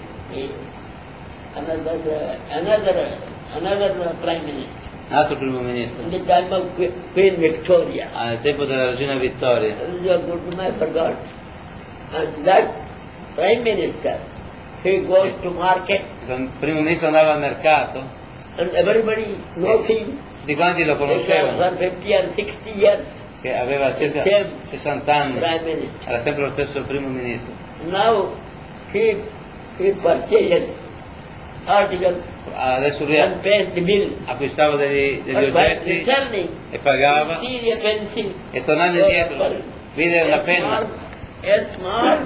Another Prime Minister. un altro primo ministro, In the time of Queen Victoria. nel tempo della regina Vittoria. I forgot. And that Prime Minister, he goes to market Il primo ministro andava al mercato, and everybody knows him. tutti quanti lo Because conoscevano, for 50 or 60 years, che aveva circa Same 60 anni, Prime Minister. era sempre lo stesso primo ministro. Now he purchases articles Adesso lui and pays the bill. acquistava degli But by oggetti returning, e pagava, he see a pencil. e tornando indietro vide una penna, A small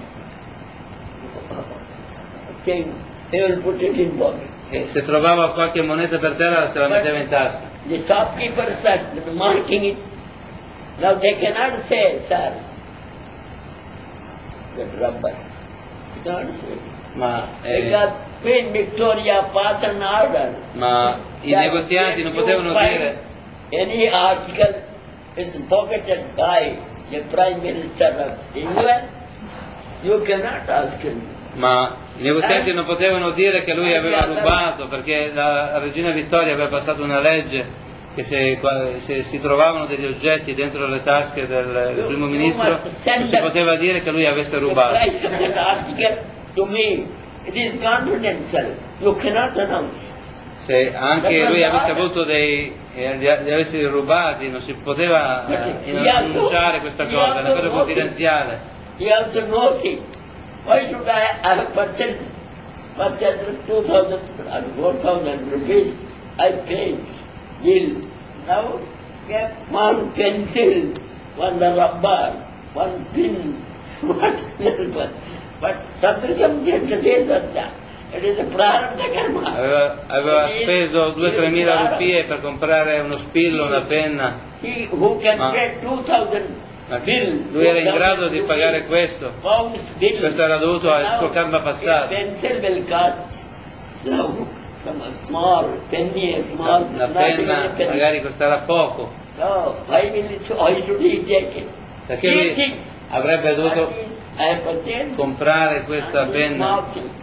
thing, he will put it in pocket. e se trovava qualche moneta per terra se la metteva in tasca. The shopkeeper started marking it. Now they cannot say, sir, that rubber. They cannot say. Because Queen Victoria passed an order. Ma i negozianti non potevano dire, Any article is pocketed by the Prime Minister of England, you cannot ask him. ma i negozianti non potevano dire che lui aveva rubato, perché la regina Vittoria aveva passato una legge che se si trovavano degli oggetti dentro le tasche del primo ministro non si poteva dire che lui avesse The rubato. price of that article to me, it is confidential. You cannot announce. Se anche lui avesse avuto li avesse rubati non si poteva annunciare questa cosa, era una cosa confidenziale. He also knows it. Why should I have purchased 2,000 or 4,000 rupees? I paid bill. Now get one pencil, one rubber, one pin, but something is that. It is a prarabdha karma. Aveva speso 2-3 mila rupie per comprare uno spillo, una penna. He who can Ma- get 2,000 Ma bill, lui era in grado di pagare questo. pounds bill. Questo era dovuto al suo karma A passato. pencil will cost now from a small penny, a small La not even penna a penny. magari costerà poco, So why should he take it? perché He lui thinks avrebbe dovuto that is, I have purchased comprare questa and this penna. small thing.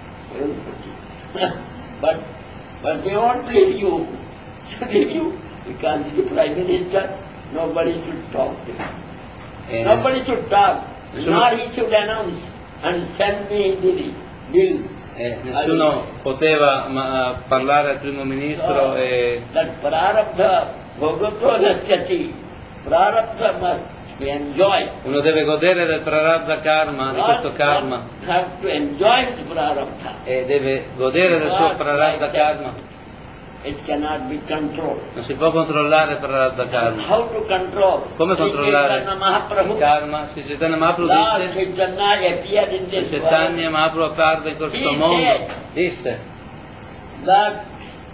but they won't believe you. Believe you because the Prime Minister, nobody should talk to him. E Nobody should talk, Nessuno- nor he should announce and send me the bill. nessuno poteva parlare al primo ministro e That prarabdha bhagato nasyati. Prarabdha must be enjoyed. uno deve godere del prarabdha karma, di questo karma, One have to enjoy the prarabdha. e deve godere del suo prarabdha karma. It cannot be controlled. Non si può controllare il prarabdha karma. How to control? Come controllare Sri Chaitanya Mahaprabhu, il karma? Sri Chaitanya Mahaprabhu Lord disse, Chaitanya appeared in this world Chaitanya Mahaprabhu apparve in questo He mondo, said- disse, that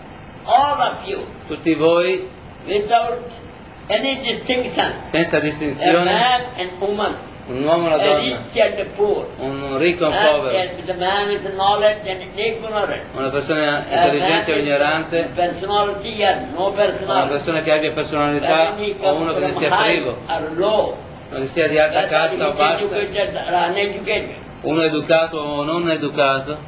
all of you, tutti voi, without any distinction, senza a distinzione, man and woman, un uomo e una a donna, rich and a poor, un ricco e un and povero, the man with knowledge and ignorant, una persona a man intelligente o with ignorante, personality and no una personality, persona che abbia personalità whether he o comes uno che ne from sia high privo, or low, non che sia di alta whether he casta o is bassa, educated or uneducated, uno educato o non educato,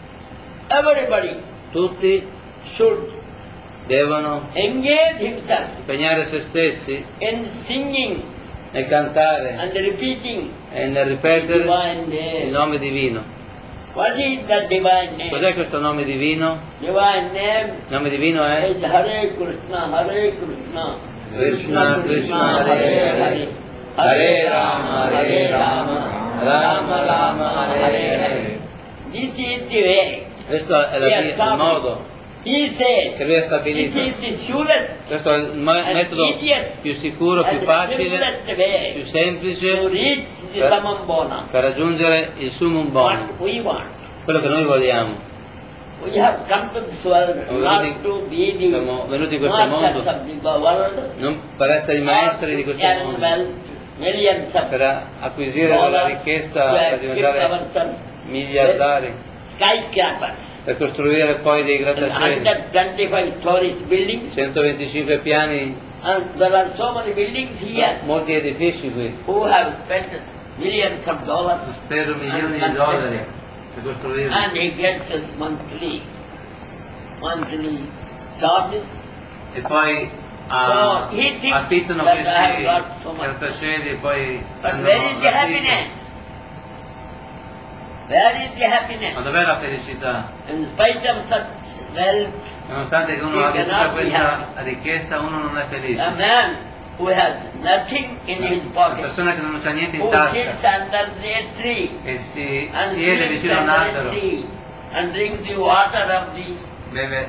everybody tutti should devono engage himself impegnare se stessi in singing nel cantare and repeating e nel ripetere divine il name. nome divino. What is that divine name? Cos'è questo nome divino? Divine name Il nome divino è is Hare Krishna, Hare Krishna, Krishna Krishna Hare Hare, Hare Rama Hare Rama, Rama Rama Hare Hare. This is the way. Questo è il modo He says, che lui ha this stabilito. is the surest Questo è il metodo più sicuro, più and facile, simplest più way to semplice reach the per- Samambona. per raggiungere il summum What bonum, we want. quello che noi vogliamo. We have come to this world not to be the Siamo venuti in questo masters mondo of the world, non per essere i maestri di questo and mondo, wealth, millions of per acquisire la dollars ricchezza, to per equip diventare ourselves miliardari, with skyscrapers, per costruire poi dei and grattacieli, 125 stories buildings, 125 piani, and there are so many buildings here molti edifici qui, who have spent millions of dollars, spero milioni di dollari per costruirli. and he gets his monthly charges. E poi So he thinks affittano that I have questi got so much. grattacieli e poi But hanno where is the l'affitto. happiness? Where is the happiness? Ma dov'è la felicità? In spite of such wealth, Nonostante che uno He abbia tutta cannot be questa ricchezza, uno non è felice. a man who has nothing in his Una pocket, persona che non ha niente in who tasca sits under the tree e si and siede sits vicino a un under the albero, tree and drinks the water of the beve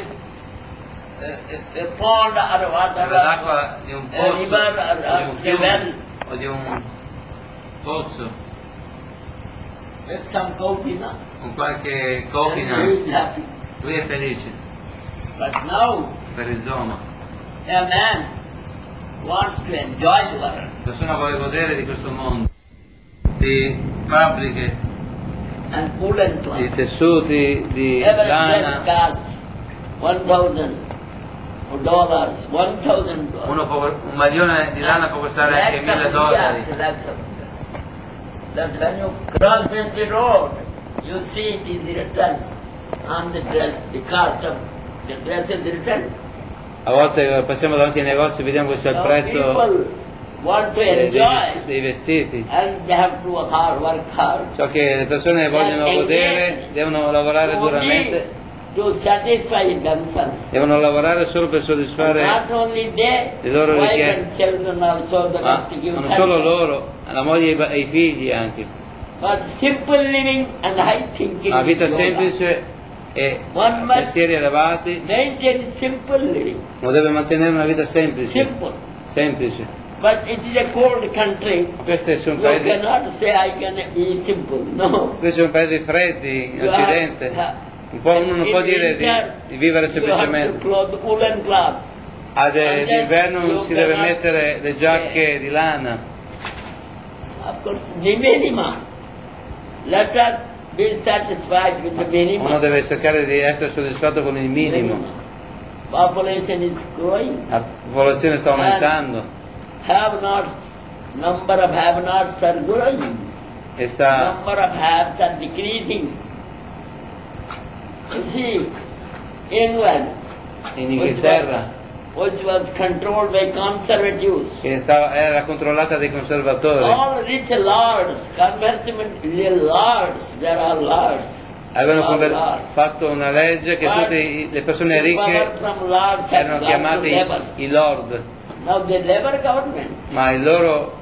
pond or water beve l'acqua of di un a pozzo, river o di or un the well fiume, o di un pozzo, with some coconut, con qualche and copina, he is happy. lui è felice But now per il zoma. a man wants to enjoy the world. La persona vuole godere di questo mondo, di fabbriche, And woolen di cloth. tessuti, di Every lana. dress costs $1,000, $1,000. Un maglione di lana può costare anche $1,000. That when you cross the road, you see it is written on the dress, the cost of the dress is written. A volte passiamo davanti ai negozi e vediamo che c'è il Now prezzo people want to enjoy dei vestiti. and they have to work hard. Ciò che le persone vogliono godere, devono lavorare duramente, To satisfy themselves. devono lavorare solo per soddisfare, Not only they, le loro wife richieste. and children also they ma have to give non solo satisfaction. loro, la moglie e i figli anche. But simple living and high thinking. Una vita is yoga. semplice e One must pensieri elevati, maintain simple living. uno deve mantenere una vita semplice, Simple. semplice. But it is a cold country. Questi sono You paesi, cannot say I can eat simple. No. questi sono paesi freddi in You have- Occidente. Uno non può dire di vivere You have to semplicemente. clothe woolen cloth. D'inverno si deve mettere le giacche di lana. Of course, the minimum. Let us be satisfied with the minimum. Uno deve cercare di essere soddisfatto con il minimo. Population is growing. La popolazione sta aumentando Have-nots, number of have-nots are growing. e sta Number of haves are decreasing. You see, England, in Inghilterra, which was controlled by conservatives, che era controllata dai conservatori, all rich lords, convertible lords, there are lords. avevano all lords. fatto una legge che But tutte le persone the power ricche from lords has erano gone to chiamati labour. i lord, Now the Labour government, ma il loro,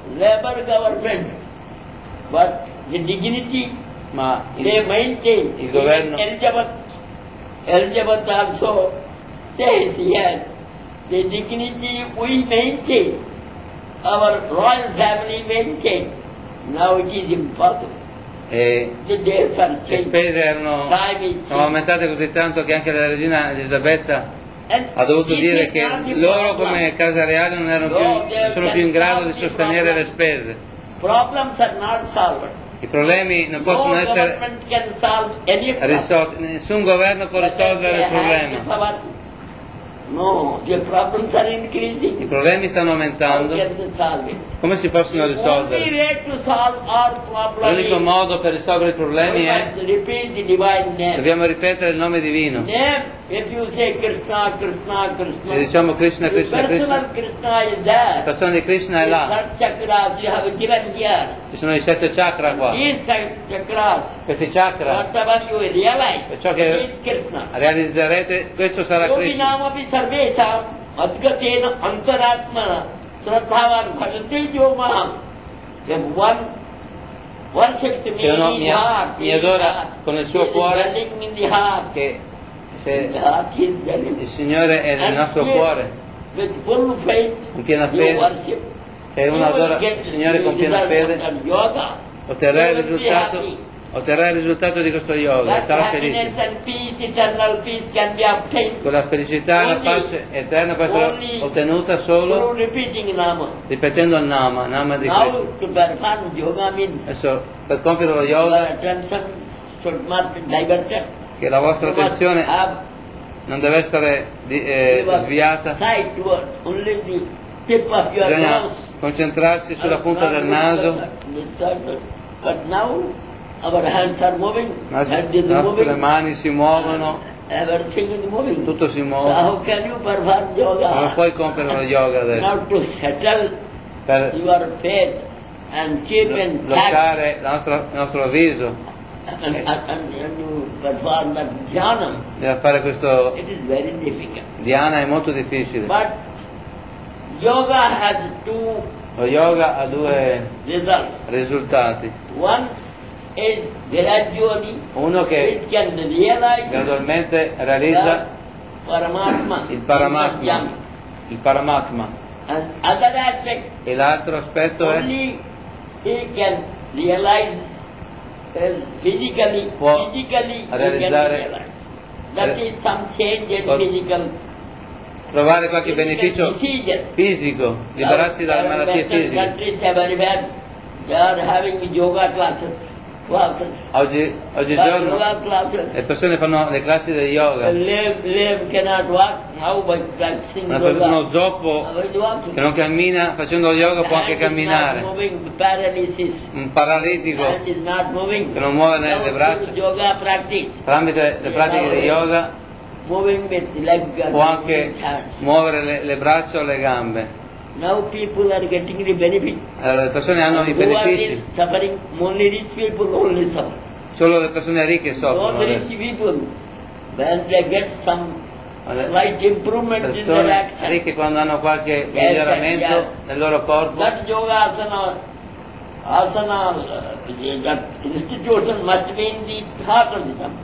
but the dignity ma they il, maintain. il governo- Elizabeth also says here, the dignity we maintain, our royal family maintain. Now it is impossible. e The days are le changed. spese erano Time is sono aumentate così tanto che anche la regina Elisabetta And ha dovuto this dire is che not the loro problem. come casa reale non sono più in grado di sostenere le spese. Problems are not solved. I problemi non No possono essere government can solve any problem. risolti, nessun governo può risolvere il problema. No, the problems are I increasing. problemi stanno How aumentando, can they solve it? come si possono The only risolvere? way to solve our problem L'unico is modo per risolvere i problemi we è must repeat the divine name. dobbiamo ripetere il nome divino. Name, if you say Krishna, Krishna, Krishna, Se diciamo Krishna, the Krishna, personal Krishna, Krishna is la there. persona di Krishna è là, The chakras you have given here. ci sono i 7 chakra qua, These chakras, questi chakra, whatever you realize, Ciò che- it is Krishna. realizzerete, questo sarà Yogi Krishna. namapi sarvesam adgatena antaratmana sraddhavan bhajate jo maham. If one worships me Se uno in mi- the heart, mi adora con il suo he is cuore, dwelling in the heart. Che In the se heart he is dwelling. il Signore è nel And nostro here, cuore, with full faith, con piena you fede, worship. se uno You will adora get il Signore con the piena result fede, of yoga. otterrà il You will be risultato happy. otterrà il risultato di questo yoga e That sarà happiness felice. and peace, eternal peace can be obtained Quella felicità e la Only- pace eterna può essere only ottenuta through solo repeating Nama. ripetendo il Nama di Krishna. Now to perform yoga means Adesso per compiere lo your yoga, attention should not be diverted. che la vostra You must attenzione have non deve essere your sviata, sight toward only the tip of your bisogna nose. concentrarsi sulla punta del naso. But now our hands are moving, Le head is nostre moving, mani si muovono, everything is moving. tutto si So muove. how can you perform yoga? Non puoi compiere lo yoga adesso Now to settle per your faith and keep in fact bloccare il nostro viso and you perform that jhana. e fare questo It is very difficult. dhyana è molto difficile. But yoga has two Lo yoga ha due results. risultati. One is gradually Uno che it can realize gradualmente the realizza Paramatma. il Paramatma, il Paramatma. And other aspect, E l'altro aspetto è only he can realize physically Può he can realizzare- realize. That is some change in può physical trovare qualche beneficio decision. fisico, liberarsi dalle malattie Western fisiche. countries have very bad. They are having yoga classes. Oggigiorno Yoga classes. le persone fanno le classi del yoga. Lame cannot walk. How by practicing Uno yoga? zoppo How is walking? che non cammina, facendo yoga può anche Hand is not camminare. moving, paralysis. Un paralitico Hand is not moving. che non muove le Now, braccia, through yoga practice, tramite le pratiche di yoga moving with leg and può anche moving hands. muovere le braccia o le gambe. Now people are getting the benefit. Le persone hanno i Who are benefici, suffering? Only rich people only suffer. solo le persone ricche soffrono Not rich adesso. people. When they get some Le slight improvement in their persone action, ricche quando hanno qualche Yes, miglioramento yes. nel loro corpo, that yoga asana, that institution must be in the heart of the temple.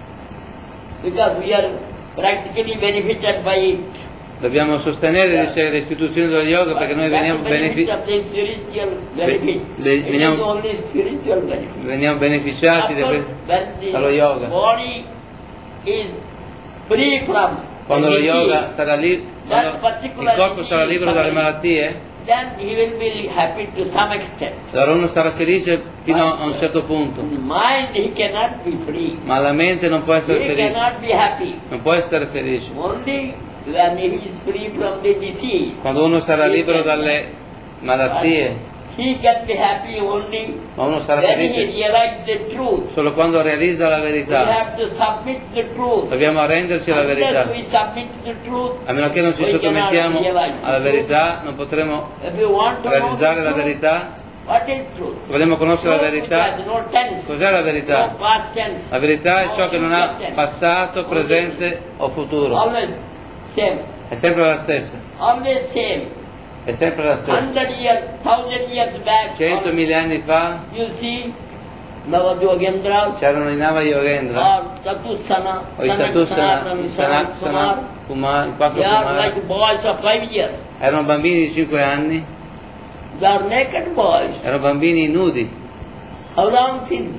Because we are practically benefited by it. dobbiamo sostenere dice, le istituzioni dello yoga perché noi veniamo, benefit of the spiritual benefit. le- It is veniamo- only spiritual benefit. veniamo beneficiati Of course, dallo when the yoga. body is free from Quando lo disease, yoga sarà lì, quando il corpo sarà libero dalle malattie, then he will be happy to some extent. allora uno sarà felice fino a un certo punto, In mind he cannot be free. ma la mente non può essere He felice, cannot be happy. non può essere felice. Only when he is free from the disease. Quando uno sarà libero dalle malattie, He can be happy only ma uno sarà when he felice realizes the truth. solo quando realizza la We verità. have to submit the truth. Dobbiamo arrenderci alla Unless verità. we submit the truth, A meno che non ci we cannot sottomettiamo realize alla the verità, non potremo truth. If you want to know realizzare the la truth, verità. what is truth? Vogliamo conoscere la Truth which verità. has no tense, Cos'è la verità? no past tense, La verità è no ciò che non ha future tense. passato, presente o futuro. Always same. È sempre la stessa. Always same. È sempre la stessa. 100 years, 1000 years back, 100.000 anni fa you see, Navajogendra c'erano i Nava Yogendra, or Chatusana, o i Chatusana, i Sanat Kumar, i quattro they are Kumar, like boys of 5 years. erano bambini di 5 anni, They are naked boys. erano bambini nudi, How long since?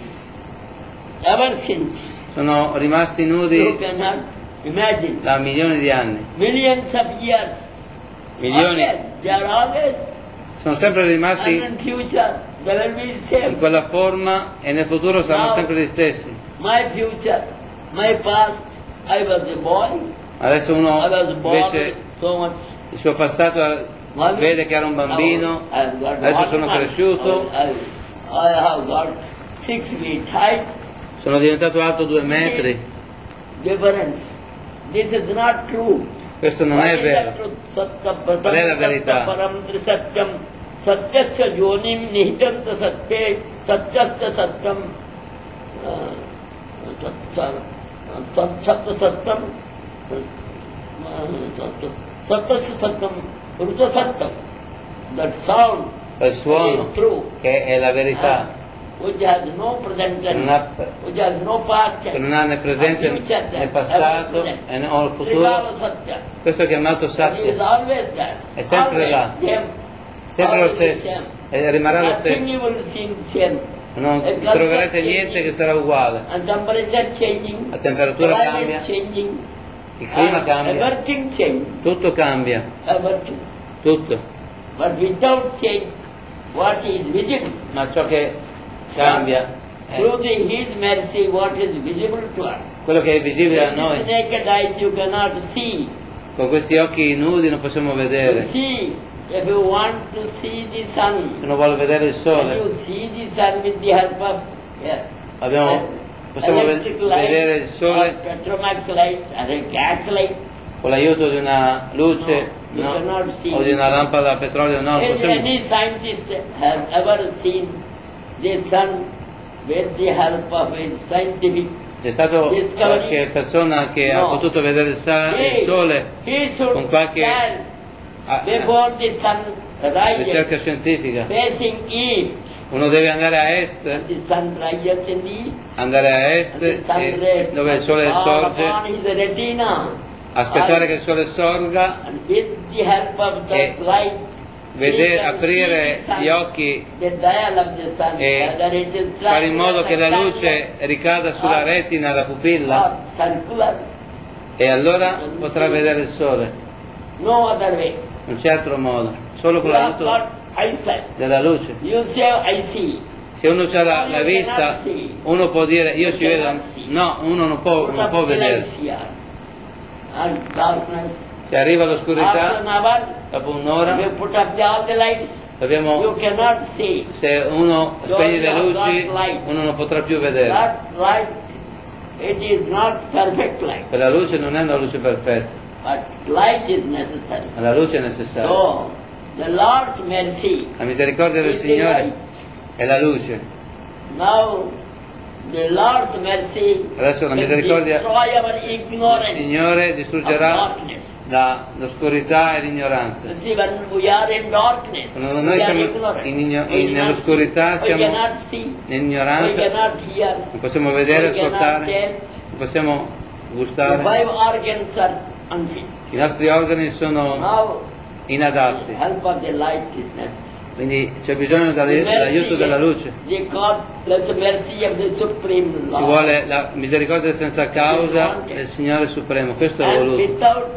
Ever since. sono rimasti You nudi cannot imagine. da milioni di anni. Millions of years. Milioni. Always, they are always, Sono sempre and rimasti in future, they will be the in same. quella forma e nel futuro saranno sempre gli stessi. My future, my past, I was a boy. Adesso I uno was born invece with so much il suo passato vede che era un bambino, Now, I have got adesso one sono month. cresciuto, I have got 6 feet height. sono diventato alto 2 metri. Difference. This is not true. Questo non What è is vero. the truth? Satta Qual è la verità? param satyam satyasya jonim nihitam satye satyasya satyam satyasya satyam satyasya satyam ruta satyam. That sound Il suono is true. che è la verità, Which has no present che non tense, ha, which has no past che tense, non ha né presente né passato e né o futuro. Trikala Satya. Questo è chiamato He is Satya, always there. è sempre Always là, same. sempre lo Always stesso same. e rimarrà lo Nothing stesso. you will see same. Non A gust troverete of niente changing. che sarà uguale. And temperature changing, La temperatura climate cambia, changing, il clima and cambia, everything change, tutto cambia, everything. tutto. But without change, what is visible? Ma ciò che cambia è Through His mercy, what is visible to us. quello che è visibile a With noi. naked eyes you cannot see. Con questi occhi nudi non possiamo To vedere. see, if you want to see the sun, Se uno vuole vedere il when sole, you see the sun with the help of possiamo electric light, vedere il or sole petromax light, or a gas light, con l'aiuto di una luce, No, you cannot see. o di una lampada a petrolio, no, if possiamo. any scientist has ever seen the sun with the help of a scientific, C'è stato Discovery. qualche persona che ha No. potuto vedere il sole he should con qualche stand before the sun rises, ricerca scientifica. facing east. Uno deve andare a est, The sun rises in the east. andare a est And the sun rays dove il sole fall sorge, upon his retina. aspettare che il sole sorga, And with the help of that light, vedere, he can aprire see the sun, gli occhi the dial of the sun, e whether it is fare in modo che la triangular, luce ricada sulla retina, la pupilla, or circular, e allora potrà vedere il sole. no other way. Non c'è altro modo, solo con You have l'aiuto got eyesight. della luce. You say, I see. Se uno ha la vista, uno può dire io ci vedo, no, uno non può Put up the vedere. lights here. And darkness. Se arriva After l'oscurità, an hour, dopo un'ora, you put up all the lights. dobbiamo, You cannot see. se uno spegne le luci, uno non potrà più vedere. That light, it is not perfect light, Quella luce non è una luce perfetta, but light is necessary. ma la luce è necessaria. So, the Lord's mercy La misericordia del is the Signore light. è la luce. Now, the Lord's mercy Adesso la will misericordia destroy our Il ignorance Signore of distruggerà darkness. l'oscurità e l'ignoranza. See, when we are in darkness, Quando noi we are siamo ignorant. nell'oscurità, We siamo cannot see, we nell'ignoranza, cannot hear, non possiamo vedere, we cannot ascoltare, taste. non possiamo The gustare. 5 organs are unfit. I nostri organi sono Now, inadatti, the help of the light is necessary. quindi c'è bisogno dell'aiuto della luce. The God, that's the mercy of the Supreme Ci Lord. vuole la misericordia senza causa del Signore Supremo, questo è And voluto. without,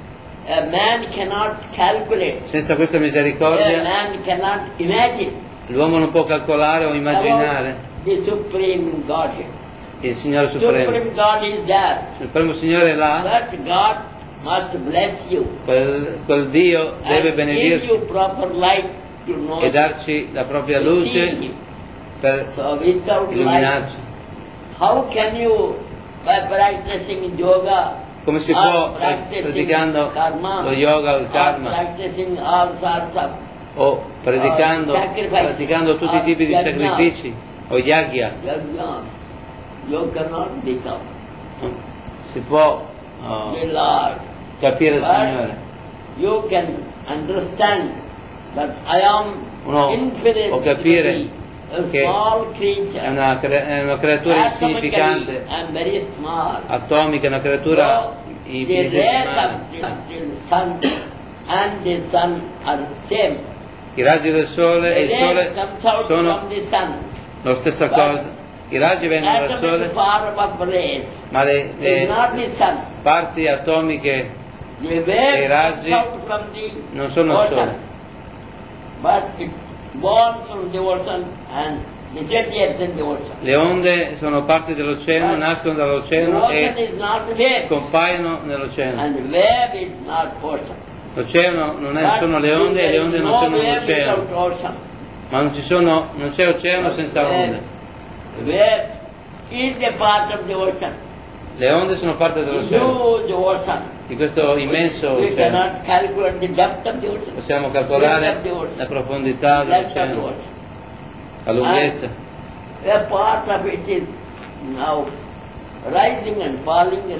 a man cannot calculate, Senza questa a misericordia man cannot imagine l'uomo non può calcolare o immaginare about the Supreme Godhead. il Signore Supremo. Supreme God is there. Il Supremo Signore è là, That God must bless you quel Dio deve and give benedirci you proper light to know e darci la propria to see luce Him. per So without light, illuminarci. how can you, by practicing yoga, Come si or può practicing praticando karma, lo yoga o il or karma practicing all sorts of o praticando sacrifices, tutti i tipi di yajna. sacrifici o yagya, yajna, you cannot become non si può the Lord. capire il But Signore. you can understand that I am Uno infinite, può capire a che small creature. è una creatura Atomically, insignificante, I am very small. atomica, è una creatura So, the rays infinitesimale. of the sun and the sun are same. I raggi del The sole e il rays sole comes out sono from the sun. la stessa cosa. I raggi vengono dal Atomic sole, form of rays ma is not the sun. parti atomiche The i wave raggi comes out from the non sono il ocean, sole, but it born from the ocean and disappears in the ocean. le onde sono parti dell'oceano, nascono The dall'oceano ocean e is not wave, compaiono nell'oceano. and wave is not ocean. L'oceano non But sono le onde e le onde non no sono wave l'oceano, without ocean. ma non c'è oceano senza onde. Wave is a part of the ocean. Le onde sono parte dell'oceano, Huge ocean. di questo immenso We oceano. cannot calculate the depth of the ocean. Possiamo calcolare la profondità Depth of the dell'oceano, ocean. la lunghezza. A part of it is now rising and falling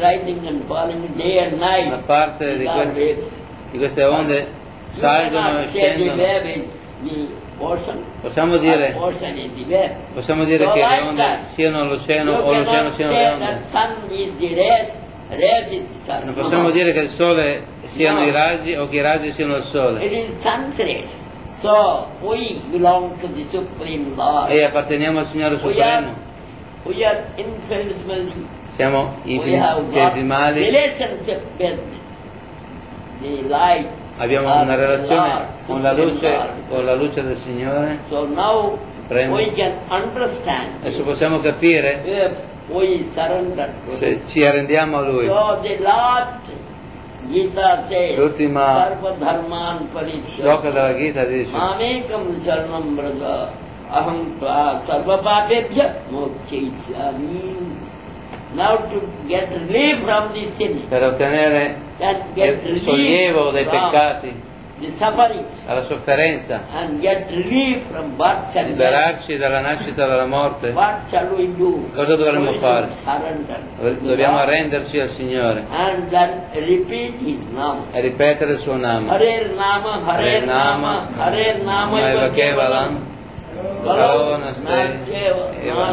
day and night. Una parte di, These are waves. di queste onde You salgono cannot e say the scendono. wave is the ocean. Possiamo or dire, ocean is the wave. possiamo dire So che le like onde that, siano l'oceano You o l'oceano cannot siano say le onde. that sun is the rays is the sun. Non possiamo dire che il sole siano No. i raggi o che i raggi siano il It sole. is sun's rays. So we belong to the Supreme Lord. e apparteniamo al Signore Supremo. We are infinitesimally. Siamo We have got infinitesimali, relationship with the light. abbiamo of una the relazione Lord, con la Supreme Lord. luce del Signore. So now Premo. we can understand Adesso this possiamo capire if we surrender to se Him. ci arrendiamo a Lui. So the last Gita says, L'ultima Sarva Dharman shloka Paricchya della Gita dice: Mamekam Sharanam Braja Aham Tva Sarva Papebhya Mokchaisami. Now to get relief from the sin per ottenere and get il sollievo dai relief from peccati, the suffering alla sofferenza, and get relief from birth and death. liberarci dalla nascita e dalla morte. What shall we do? Cosa dovremmo We fare? surrender. Dobbiamo arrenderci al Signore And then repeat His name. e ripetere il suo nome. Hare Nama, Hare Nama, Hare Nama, Eva Kevalam, Kalavana Nasyeva,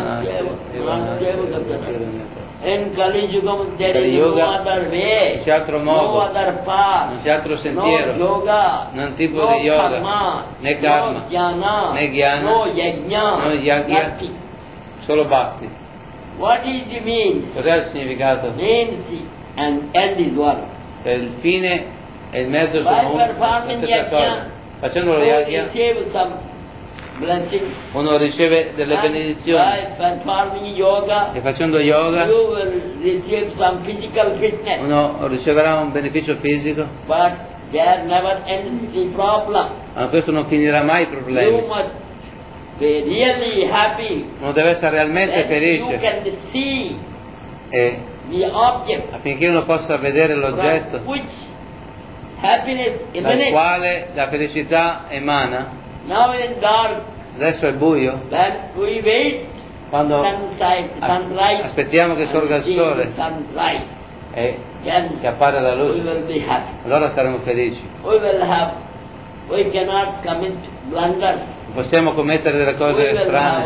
Nasyeva. In Kali Yugam there Kali is no Yuga other way, non c'è altro no modo, other path, non c'è altro no sentiero, yoga, non tipo no di yoga, karma, né karma, no jnana, né jnana, no yajna, no yajna. nothing. solo bhakti. What is the means? Cos'è il significato? Means and end is one. Il fine e il mezzo By sono una performing stessa cosa. yajna, Facendo lo you yajna receive some blessings. uno riceve delle And benedizioni by performing yoga, e facendo yoga you will receive some physical fitness. uno riceverà un beneficio fisico, But there never ends the problem. ma questo non finirà mai i You problemi. must be really happy Uno deve essere realmente that you felice can see e the object affinché uno possa vedere l'oggetto from which happiness dal emanates. quale la felicità emana. Now in dark, Adesso è buio, when we wait, quando sunrise, aspettiamo che sorga il and see sole the sunrise, e then che appare la we luce, will be happy. allora saremo felici. We cannot commit blunders. Non possiamo commettere delle We cose will have strane,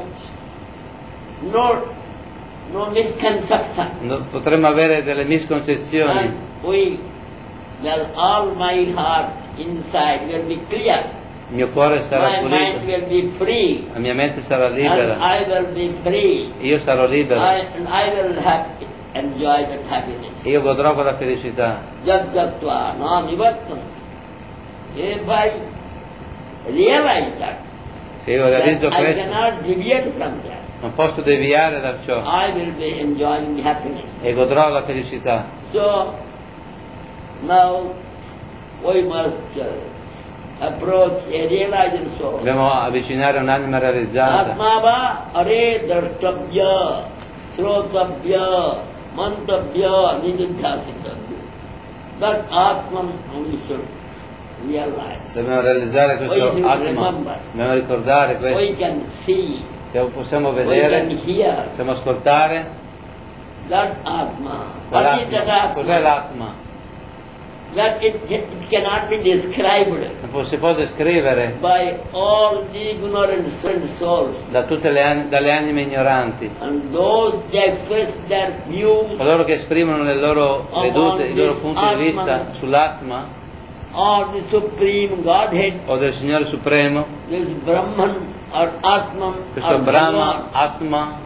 no misconception. potremmo avere delle misconcezioni. And all my heart inside will be clear. Il mio cuore sarà My mind pulito, will be free. la mia mente sarà And libera, I will be free. io sarò libero, And I will enjoy that happiness. io godrò quella felicità. Jaggatva namivartan. If I realize that, Se io realizzo then I questo, cannot deviate from that. non posso deviare da ciò I will be enjoying happiness. e godrò la felicità. So now we must approach a realized soul. Dobbiamo avvicinare un'anima realizzata. Atmava are drashtabhya, srotabhya, mantabhya, nididhyasitabhya. That Atman we should realize. Dobbiamo realizzare questo We should Atma, remember. dobbiamo ricordare We questo, can see, che possiamo we can vedere, hear possiamo ascoltare. that Atma. What is that L'Atma. Cos'è Atma? l'Atma? That it cannot be described Si può descrivere by all the ignorant souls. da tutte dalle anime ignoranti, And those that express their views coloro che esprimono le loro vedute, i loro punti di vista sull'Atma or the Supreme Godhead, o del Signore Supremo, this Brahman or Atman questo or Brahma, Bhagavan, Atma,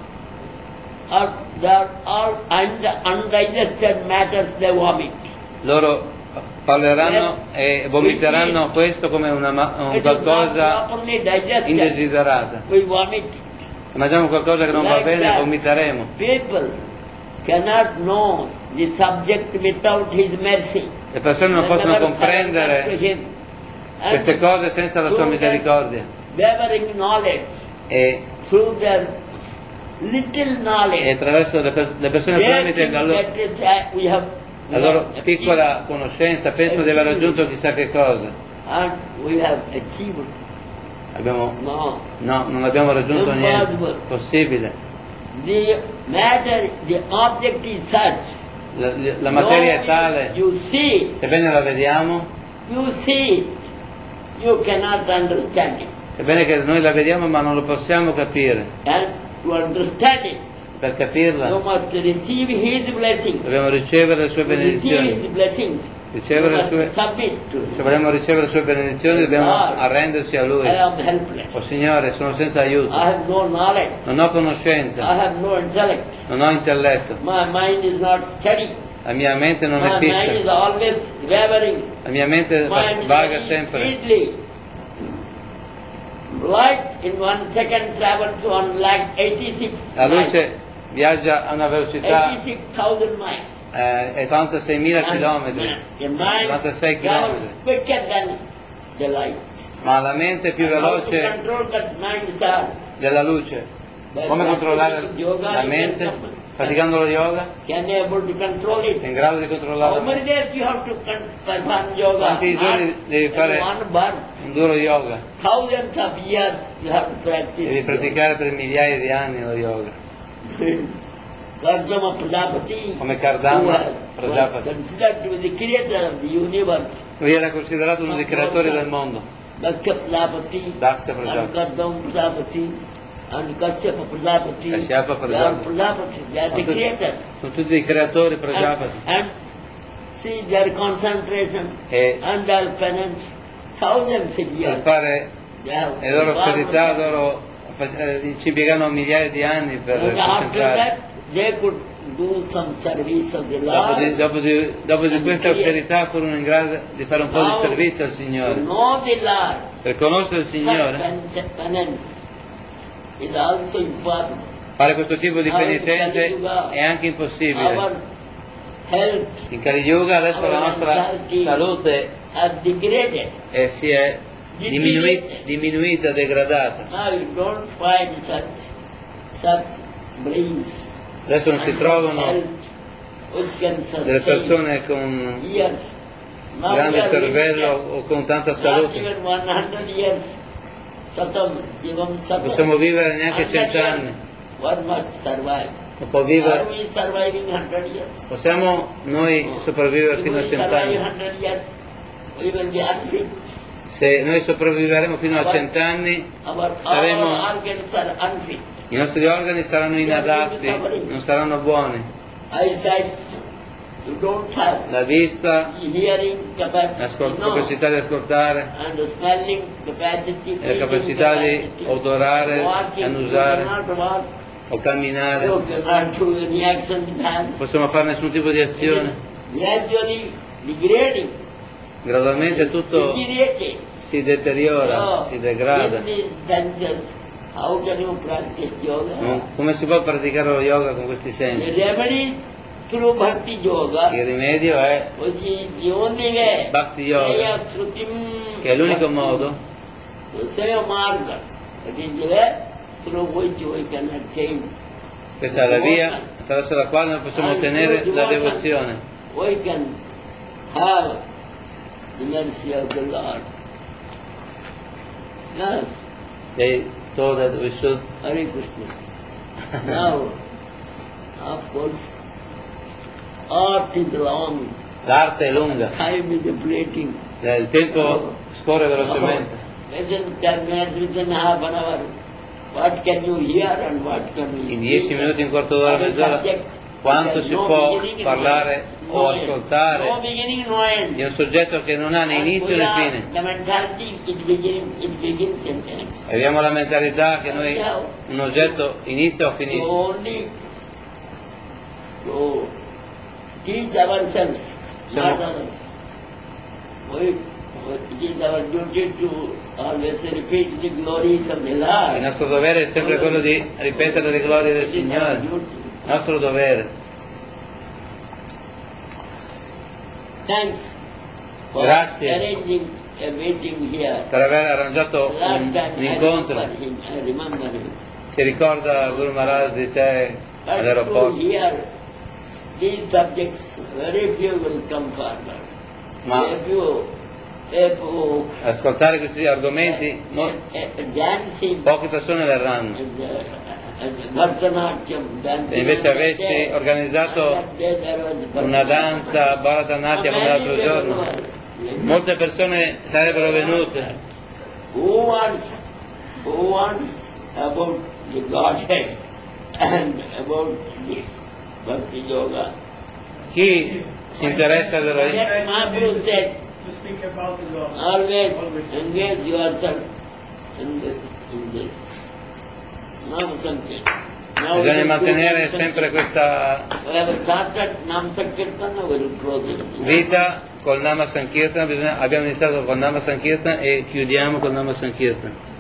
or they are all undigested matters they vomit. loro parleranno e vomiteranno questo come un It is not qualcosa properly digested. indesiderata. We vomit. Se mangiamo qualcosa che non va Like bene, that. vomiteremo. People cannot know the subject without His mercy. Le persone non They possono never surrender to comprendere Him. And queste cose senza la sua through their misericordia. wavering knowledge, E through their little knowledge, attraverso le persone they tramite think la loro, that is, we have la loro piccola conoscenza pensano di aver raggiunto chissà che cosa. and we have achieved. No, No. non abbiamo raggiunto niente. Impossible. Possibile. The matter, the object is such. La materia è Though tale, you see it, sebbene la vediamo, you see it, you cannot understand it. sebbene che noi la vediamo ma non lo possiamo capire. And to understand it, Per you capirla must receive His blessings. dobbiamo ricevere le sue To receive benedizioni. His blessings, ricevere le sue, submit to se him. vogliamo ricevere le sue benedizioni dobbiamo arrendersi a Lui. I am helpless. Oh Signore, sono senza aiuto, I have no knowledge. non ho I conoscenza, have no intellect. non ho intelletto, My mind is not steady. la mia mente non è My mind is fissa, always wavering. la mia mente Mind is vaga very sempre. speedily. Light in 1 second travels to 186 La miles. luce viaggia a una velocità 86,000 miles. è 86.000 km, The mind 96 travels km, quicker than the light. ma la mente è più And how to veloce control that mind, sir? della luce. Come controllare la mente? Praticando lo yoga? Can you able to control È it? in grado di controllare How la many mente? days you have to perform yoga? Quanti giorni devi Not fare one bar. un duro yoga? Thousands of years you have to practice. Devi praticare per migliaia di anni lo yoga. Kardama Prajapati, Come Kardama who was Prajapati. considered to be the creator of the universe. Lui era considerato uno dei creatori del mondo. Daksha Prajapati, Daksha and Prajapati. Kardama Prajapati, and Kashyapa Prajapati. Kashyapa They are Prajapati. Prajapati, they are the creators. Sono tutti i creatori Prajapati. And see their concentration E and their penance, thousands of per years. fare They have le loro performed. felicità loro ci impiegano migliaia di anni per And after concentrare. that, they could do some service of the Dopo di questa austerità furono in grado di fare un po' di servizio al To Signore. know the Lord, Per conoscere il Signore, penance is also important. fare questo tipo di penitenze è anche impossibile. Our health In Kali Yuga adesso la nostra salute has degraded. si è diminuita, degradata. Now you don't find such brains. Adesso non si and trovano health which can delle sustain persone con years. Now we grande are cervello limited. o con tanta Not salute. even 100 years. Satam, Jivam Non Satam. possiamo vivere neanche 100 100 years. anni. One must survive. Non può Are vivere. we surviving 100 years? Possiamo noi sopravvivere If fino a we 100 survive anni? 100 years, we will be unfit. Se noi sopravviveremo fino a 100 anni, Our saremo, organs are unfit. i nostri organi saranno inadatti, non saranno buoni. Eyesight, you don't have La vista, hearing capacity, la capacità di ascoltare, and the smelling capacity, la capacità di capacity, odorare, walking, annusare you cannot walk, o camminare. you cannot do any action with hands. Non possiamo fare nessun tipo di azione. Gradually degrading, Gradualmente tutto deteriorating. si deteriora, si degrada. In these senses, how can you practice yoga? Come si può praticare lo yoga con questi The sensi? remedy through bhakti yoga, Il rimedio è which is the only way, Bhakti yoga, Jaya Srutim, che è l'unico modo, Seva Marga, that is the way through which we can attain. questa è la via attraverso la quale noi possiamo ottenere la devozione. We can have the mercy of the Lord. Yes, They told that we should, Hare Krishna. Now, of course, art is long, l'arte è lunga, time is fleeting. il tempo scorre velocemente. Within 10 minutes, within half an hour, what can you hear and what can you In speak? 10 minuti, in quarto d'ora, What is mezz'ora, subject? quanto There's si no può beginning, parlare no o end. ascoltare No beginning, no end. di un soggetto che non ha né inizio né fine. The mentality, it begins and ends. Abbiamo la mentalità che noi un oggetto inizia o So finisce. only to teach ourselves, not Siamo- others. It is our duty to always repeat the glories of the Lord. Il nostro dovere è sempre quello di ripetere le glorie del It is our Signore, duty. il nostro dovere. Thanks for Grazie. arranging a meeting here. Per aver arrangiato Last un time I incontro. remember him, I remember him. Si ricorda Guru Maharaj di te But to all'aeroporto, hear these subjects, very few will come forward. ma If you ascoltare questi argomenti dancing poche persone verranno. Bharatanatyam dancing. Se invece avessi organizzato una danza Bharatanatyam come l'altro giorno, molte persone sarebbero venute. Who wants about the Godhead and about this Bhakti Yoga? Chi si interessa allora That Mahaprabhu said, To speak about the Lord. always engage yourself in this. Nam Sankirtan. Now we bisogna will do mantenere Nam sempre Sankirtan. questa We have started Nam Sankirtan, we will close it. vita col Nama Sankirtan, abbiamo iniziato col Nama Sankirtan e chiudiamo col Nama Sankirtan.